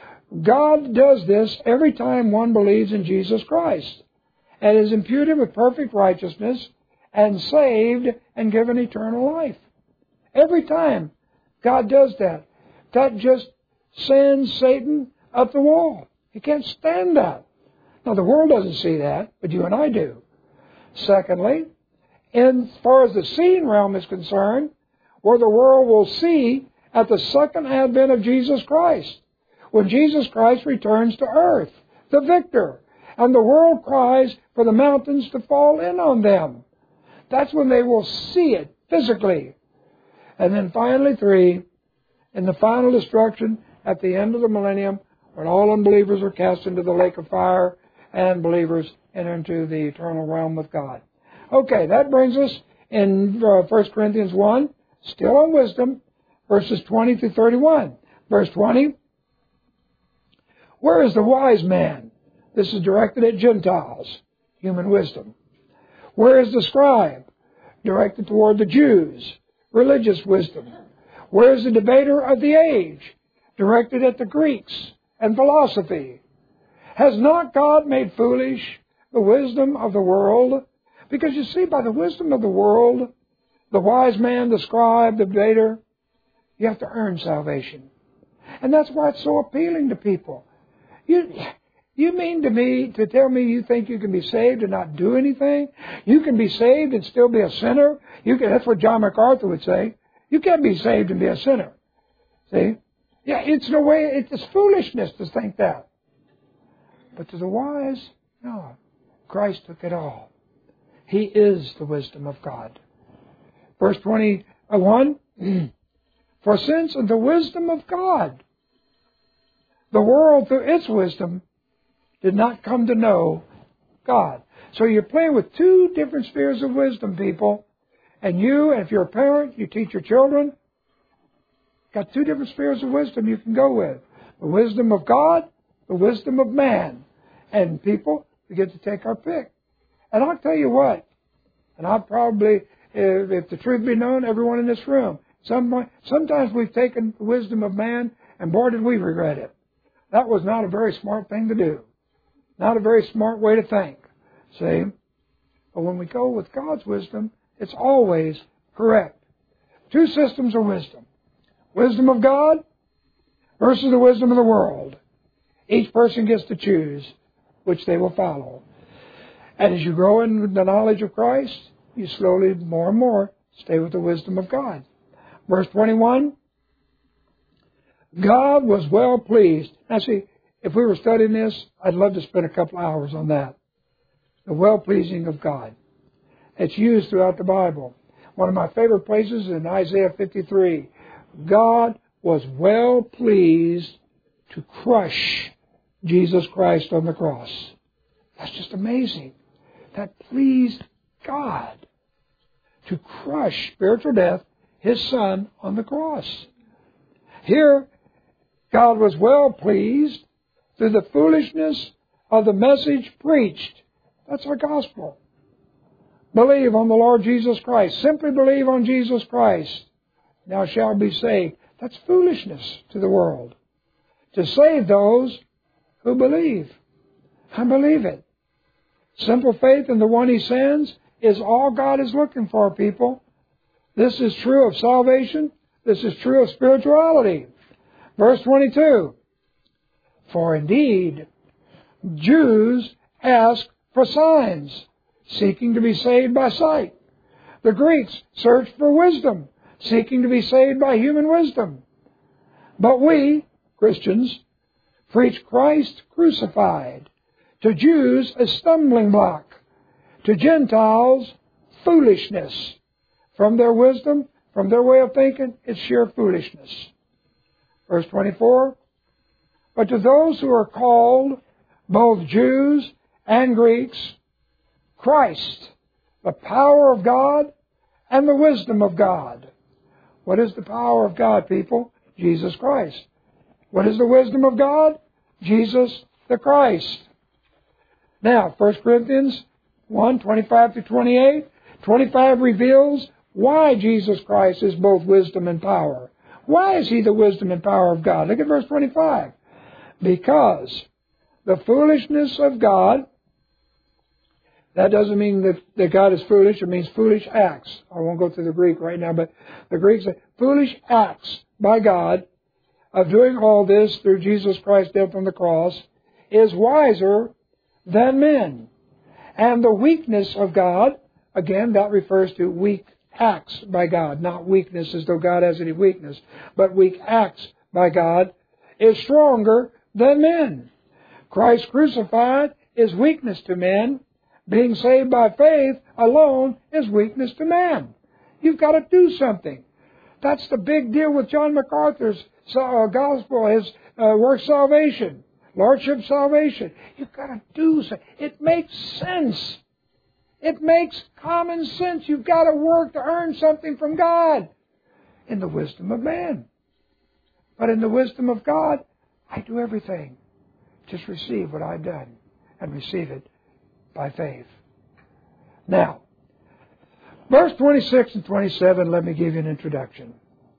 God does this every time one believes in Jesus Christ and is imputed with perfect righteousness and saved and given eternal life. Every time God does that, that just sends Satan up the wall. He can't stand that. Now, the world doesn't see that, but you and I do. Secondly, as far as the seen realm is concerned, where the world will see at the second advent of Jesus Christ, when Jesus Christ returns to earth, the victor, and the world cries for the mountains to fall in on them. That's when they will see it physically. And then finally, 3, in the final destruction at the end of the millennium, when all unbelievers are cast into the lake of fire and believers enter into the eternal realm with God. Okay, that brings us in 1 Corinthians 1, still on wisdom, verses 20 through 31. Verse 20, where is the wise man? This is directed at Gentiles, human wisdom. Where is the scribe? Directed toward the Jews, religious wisdom. Where is the debater of the age? Directed at the Greeks and philosophy. Has not God made foolish the wisdom of the world? Because you see, by the wisdom of the world, the wise man, the scribe, the debater, you have to earn salvation. And that's why it's so appealing to people. You mean to tell me you think you can be saved and not do anything? You can be saved and still be a sinner? That's what John MacArthur would say. You can't be saved and be a sinner. See? Yeah, it's foolishness to think that. But to the wise, no. Christ took it all. He is the wisdom of God. Verse 21, for since in the wisdom of God, the world through its wisdom did not come to know God. So you're playing with 2 different spheres of wisdom, people. And if you're a parent, you teach your children. Got 2 different spheres of wisdom you can go with. The wisdom of God, the wisdom of man. And people, we get to take our pick. And I'll tell you what, and I'll probably, if the truth be known, everyone in this room, sometimes we've taken the wisdom of man, and boy, did we regret it. That was not a very smart thing to do. Not a very smart way to think. See? But when we go with God's wisdom, it's always correct. 2 systems of wisdom. Wisdom of God versus the wisdom of the world. Each person gets to choose which they will follow. And as you grow in the knowledge of Christ, you slowly, more and more, stay with the wisdom of God. Verse 21, God was well pleased. Now see, if we were studying this, I'd love to spend a couple hours on that. The well-pleasing of God. It's used throughout the Bible. One of my favorite places is in Isaiah 53. God was well pleased to crush Jesus Christ on the cross. That's just amazing. That pleased God to crush spiritual death, His Son, on the cross. Here, God was well pleased through the foolishness of the message preached. That's our gospel. Believe on the Lord Jesus Christ. Simply believe on Jesus Christ. Thou shalt be saved. That's foolishness to the world. To save those who believe. I believe it. Simple faith in the one He sends is all God is looking for, people. This is true of salvation. This is true of spirituality. Verse 22. For indeed, Jews ask for signs, seeking to be saved by sight. The Greeks searched for wisdom, seeking to be saved by human wisdom. But we, Christians, preach Christ crucified. To Jews, a stumbling block. To Gentiles, foolishness. From their wisdom, from their way of thinking, it's sheer foolishness. Verse 24. But to those who are called, both Jews and Greeks, Christ, the power of God and the wisdom of God. What is the power of God, people? Jesus Christ. What is the wisdom of God? Jesus the Christ. Now, 1 Corinthians 1, 25 to 28. 25 reveals why Jesus Christ is both wisdom and power. Why is He the wisdom and power of God? Look at verse 25. Because the foolishness of God, that doesn't mean that God is foolish. It means foolish acts. I won't go through the Greek right now, but the Greek says foolish acts by God of doing all this through Jesus Christ's death on the cross is wiser than men. And the weakness of God, again, that refers to weak acts by God, not weakness as though God has any weakness, but weak acts by God, is stronger than men. Christ crucified is weakness to men. Being saved by faith alone is weakness to man. You've got to do something. That's the big deal with John MacArthur's gospel, his work salvation, lordship salvation. You've got to do something. It makes sense. It makes common sense. You've got to work to earn something from God in the wisdom of man. But in the wisdom of God, I do everything. Just receive what I've done and receive it by faith. Now, verse 26 and 27, let me give you an introduction.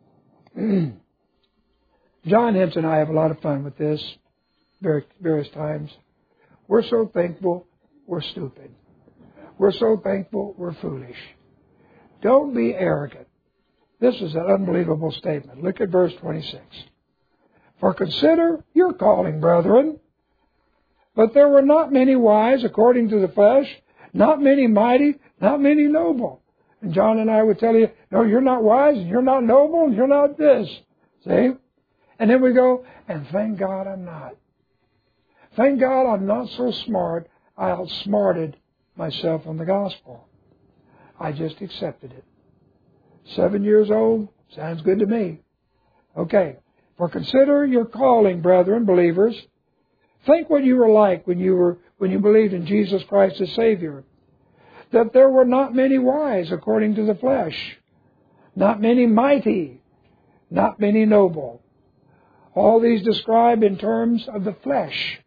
John Hintz and I have a lot of fun with this various times. We're so thankful we're stupid. We're so thankful we're foolish. Don't be arrogant. This is an unbelievable statement. Look at verse 26. For consider your calling, brethren. But there were not many wise according to the flesh, not many mighty, not many noble. And John and I would tell you, no, you're not wise, and you're not noble, and you're not this. See? And then we go, and thank God I'm not. Thank God I'm not so smart, I outsmarted myself on the gospel. I just accepted it. 7 years old, sounds good to me. Okay. For consider your calling, brethren, believers. Think what you were like when you believed in Jesus Christ as Savior. That there were not many wise according to the flesh, not many mighty, not many noble. All these described in terms of the flesh.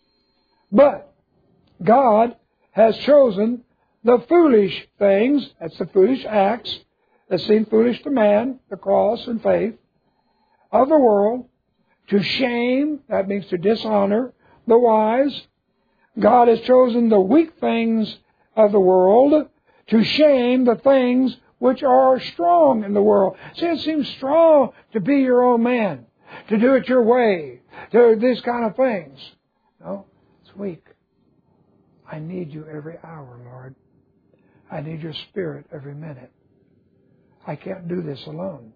But God has chosen the foolish things, that's the foolish acts that seem foolish to man, the cross and faith, of the world, to shame, that means to dishonor, the wise. God has chosen the weak things of the world to shame the things which are strong in the world. See, it seems strong to be your own man, to do it your way, to these kind of things. No, it's weak. I need you every hour, Lord. I need your Spirit every minute. I can't do this alone.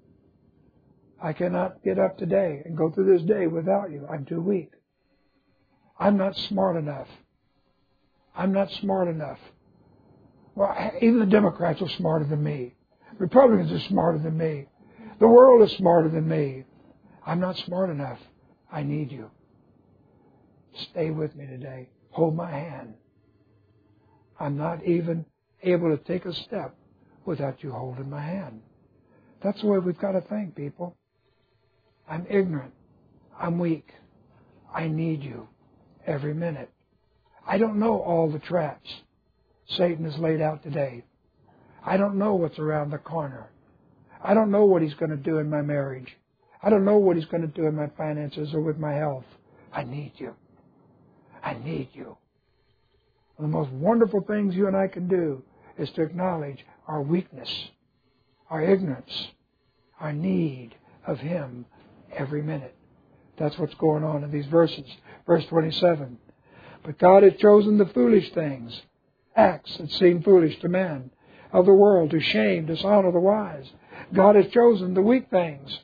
I cannot get up today and go through this day without you. I'm too weak. I'm not smart enough. I'm not smart enough. Well, even the Democrats are smarter than me. Republicans are smarter than me. The world is smarter than me. I'm not smart enough. I need you. Stay with me today. hold my hand. I'm not even able to take a step without you holding my hand. That's the way we've got to think, people. I'm ignorant. I'm weak. I need you every minute. I don't know all the traps Satan has laid out today. I don't know what's around the corner. I don't know what he's going to do in my marriage. I don't know what he's going to do in my finances or with my health. I need you. I need you. One of the most wonderful things you and I can do is to acknowledge our weakness, our ignorance, our need of Him every minute. That's what's going on in these verses. Verse 27. But God has chosen the foolish things, acts that seem foolish to men, of the world to shame, dishonor the wise. God has chosen the weak things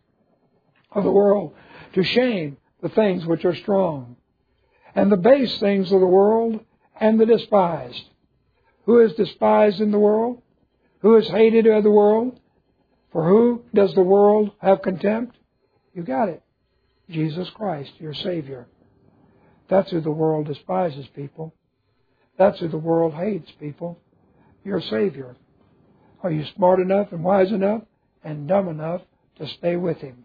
of the world to shame the things which are strong, and the base things of the world and the despised. Who is despised in the world? Who is hated of the world? For who does the world have contempt? You got it. Jesus Christ, your Savior. That's who the world despises, people. That's who the world hates, people. Your Savior. Are you smart enough and wise enough and dumb enough to stay with Him?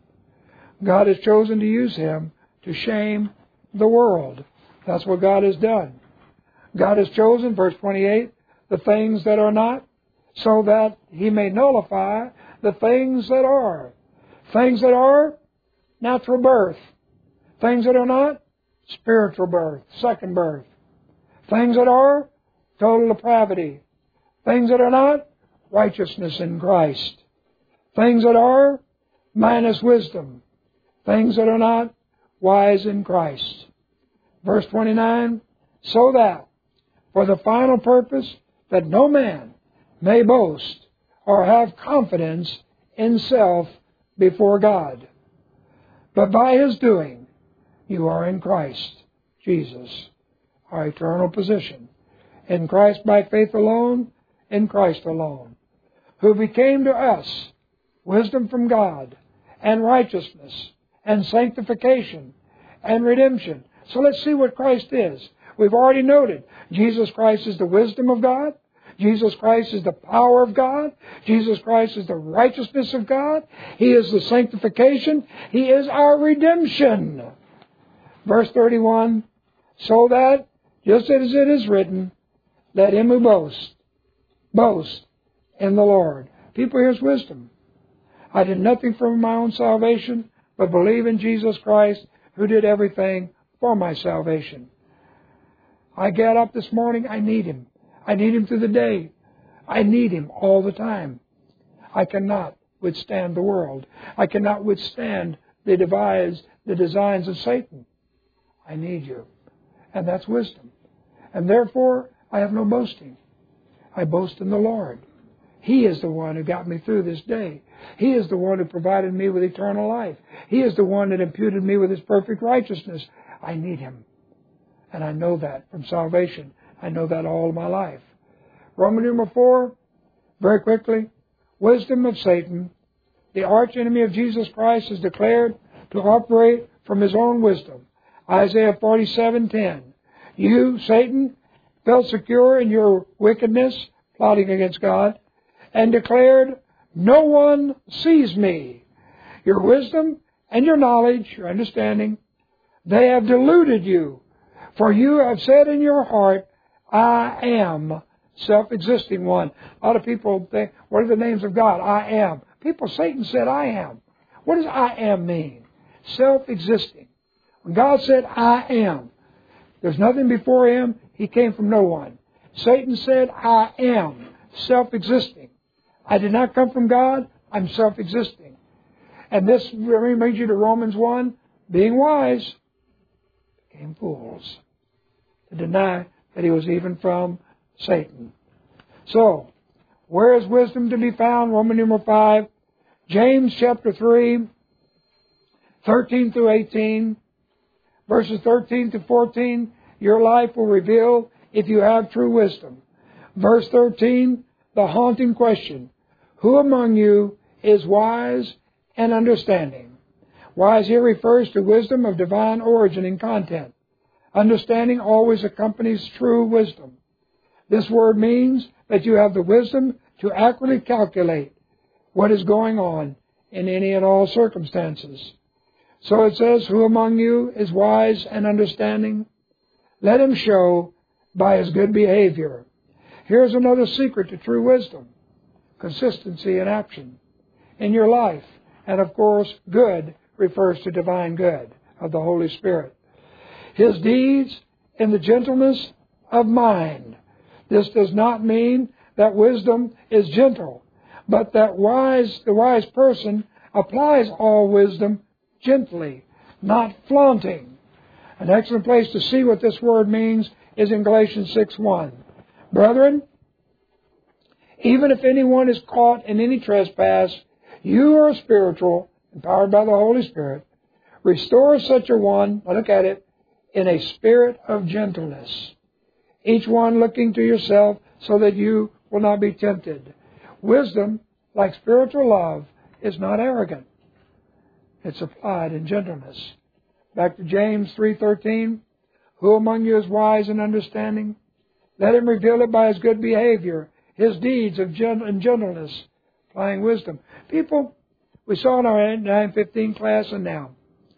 God has chosen to use Him to shame the world. That's what God has done. God has chosen, verse 28, the things that are not, so that He may nullify the things that are. Things that are, natural birth. Things that are not, spiritual birth, second birth. Things that are, total depravity. Things that are not, righteousness in Christ. Things that are, minus wisdom. Things that are not, wise in Christ. Verse 29, so that, for the final purpose, that no man may boast or have confidence in self before God. But by His doing, you are in Christ Jesus, our eternal position. In Christ by faith alone, in Christ alone, who became to us wisdom from God, and righteousness, and sanctification, and redemption. So let's see what Christ is. We've already noted, Jesus Christ is the wisdom of God. Jesus Christ is the power of God. Jesus Christ is the righteousness of God. He is the sanctification. He is our redemption. Verse 31, so that, just as it is written, let him who boasts, boast in the Lord. People, here's wisdom. I did nothing for my own salvation, but believe in Jesus Christ, who did everything for my salvation. I get up this morning, I need Him. I need Him through the day. I need Him all the time. I cannot withstand the world. I cannot withstand the designs of Satan. I need you. And that's wisdom. And therefore, I have no boasting. I boast in the Lord. He is the one who got me through this day. He is the one who provided me with eternal life. He is the one that imputed me with His perfect righteousness. I need Him. And I know that from salvation. I know that all my life. Roman numeral 4, very quickly. Wisdom of Satan. The archenemy of Jesus Christ is declared to operate from his own wisdom. Isaiah 47:10. You, Satan, felt secure in your wickedness, plotting against God, and declared, no one sees me. Your wisdom and your knowledge, your understanding, they have deluded you. For you have said in your heart, I am self-existing one. A lot of people think, what are the names of God? I am. People, Satan said, I am. What does I am mean? Self-existing. When God said, I am, there's nothing before Him. He came from no one. Satan said, I am self-existing. I did not come from God. I'm self-existing. And this brings you to Romans 1. Being wise, became fools, to deny that He was even from Satan. So, where is wisdom to be found? Roman numeral 5. James chapter 3, 13 through 18. Verses 13 to 14. Your life will reveal if you have true wisdom. Verse 13, the haunting question. Who among you is wise and understanding? Wise here refers to wisdom of divine origin and content. Understanding always accompanies true wisdom. This word means that you have the wisdom to accurately calculate what is going on in any and all circumstances. So it says, who among you is wise and understanding? Let him show by his good behavior. Here's another secret to true wisdom: consistency in action in your life. And of course, good refers to divine good of the Holy Spirit. His deeds in the gentleness of mind. This does not mean that wisdom is gentle, but that the wise person applies all wisdom gently, not flaunting. An excellent place to see what this word means is in Galatians 6:1. Brethren, even if anyone is caught in any trespass, you are spiritual, empowered by the Holy Spirit. Restore such a one, look at it, in a spirit of gentleness. Each one looking to yourself so that you will not be tempted. Wisdom, like spiritual love, is not arrogant. It's applied in gentleness. Back to James 3:13. Who among you is wise and understanding? Let him reveal it by his good behavior, his deeds of gentleness, applying wisdom. People, we saw in our 9:15 class and now,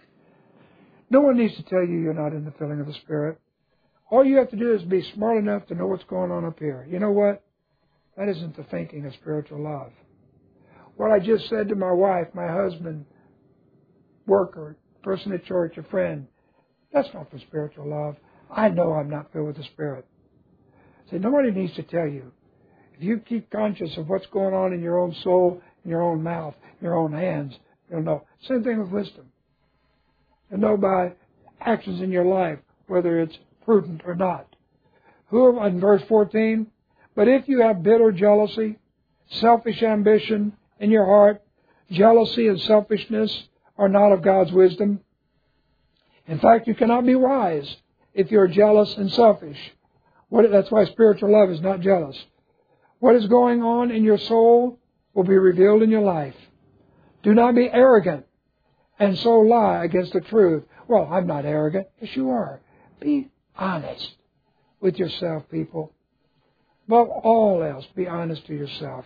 no one needs to tell you you're not in the filling of the Spirit. All you have to do is be smart enough to know what's going on up here. You know what? That isn't the thinking of spiritual love. What I just said to my wife, my husband, worker, person at church, a friend, that's not for spiritual love. I know I'm not filled with the Spirit. See, nobody needs to tell you. If you keep conscious of what's going on in your own soul, in your own mouth, in your own hands, you'll know. Same thing with wisdom. You'll know by actions in your life whether it's prudent or not. Who, in verse 14, but if you have bitter jealousy, selfish ambition in your heart, jealousy and selfishness are not of God's wisdom. In fact, you cannot be wise if you're jealous and selfish. That's why spiritual love is not jealous. What is going on in your soul will be revealed in your life. Do not be arrogant and so lie against the truth. Well, I'm not arrogant. Yes, you are. Be honest with yourself, people. Above all else, be honest to yourself.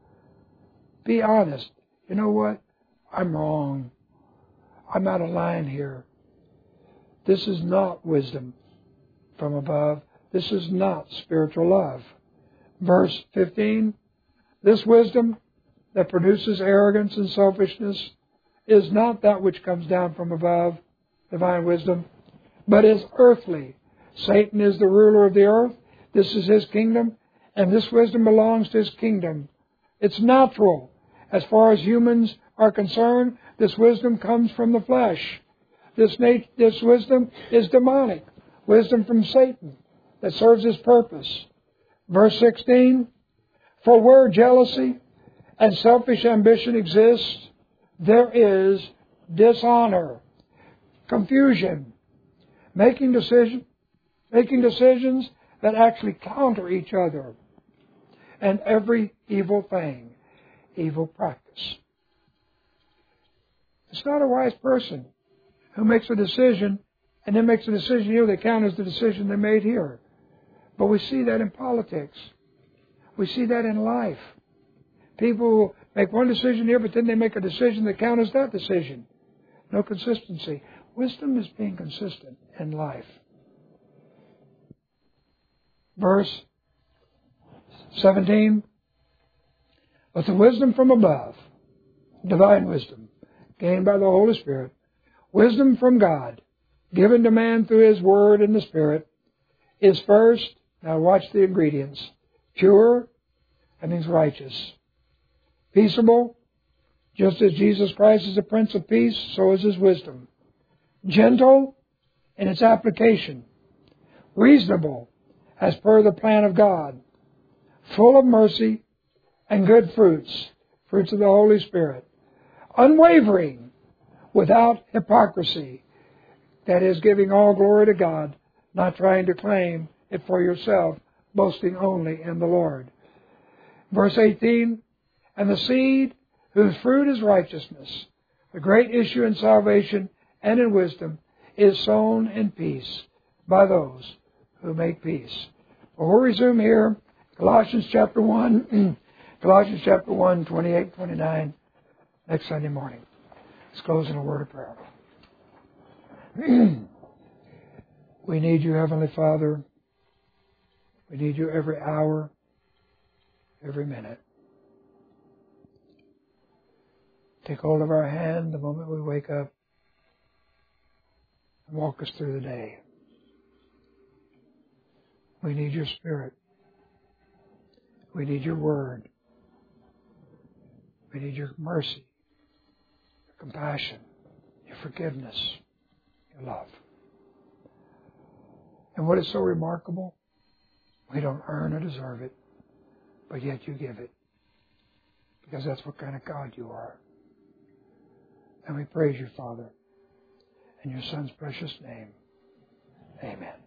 Be honest. You know what? I'm wrong. I'm out of line here. This is not wisdom from above. This is not spiritual love. Verse 15, this wisdom that produces arrogance and selfishness is not that which comes down from above, divine wisdom, but is earthly. Satan is the ruler of the earth. This is his kingdom, and this wisdom belongs to his kingdom. It's natural. As far as humans are concerned, this wisdom comes from the flesh. This wisdom is demonic, wisdom from Satan that serves his purpose. Verse 16, for where jealousy and selfish ambition exist, there is dishonor, confusion, making decisions that actually counter each other, and every evil thing, evil practice. It's not a wise person who makes a decision and then makes a decision here that counters the decision they made here. But we see that in politics. We see that in life. People make one decision here, but then they make a decision that counters that decision. No consistency. Wisdom is being consistent in life. Verse 17. But the wisdom from above, divine wisdom, gained by the Holy Spirit, wisdom from God, given to man through His Word and the Spirit, is first, now watch the ingredients, pure, that means righteous, peaceable, just as Jesus Christ is the Prince of Peace, so is His wisdom, gentle in its application, reasonable as per the plan of God, full of mercy and good fruits, fruits of the Holy Spirit, unwavering, without hypocrisy, that is, giving all glory to God, not trying to claim it for yourself, boasting only in the Lord. Verse 18, and the seed whose fruit is righteousness, the great issue in salvation and in wisdom, is sown in peace by those who make peace. Well, we'll resume here, Colossians chapter 1, Colossians chapter 1, 28, 29, next Sunday morning. Let's close in a word of prayer. We need you, Heavenly Father. We need you every hour, every minute. Take hold of our hand the moment we wake up and walk us through the day. We need your Spirit. We need your Word. We need your mercy, your compassion, your forgiveness, your love. And what is so remarkable? We don't earn or deserve it, but yet you give it. Because that's what kind of God you are. And we praise you, Father, in your Son's precious name. Amen.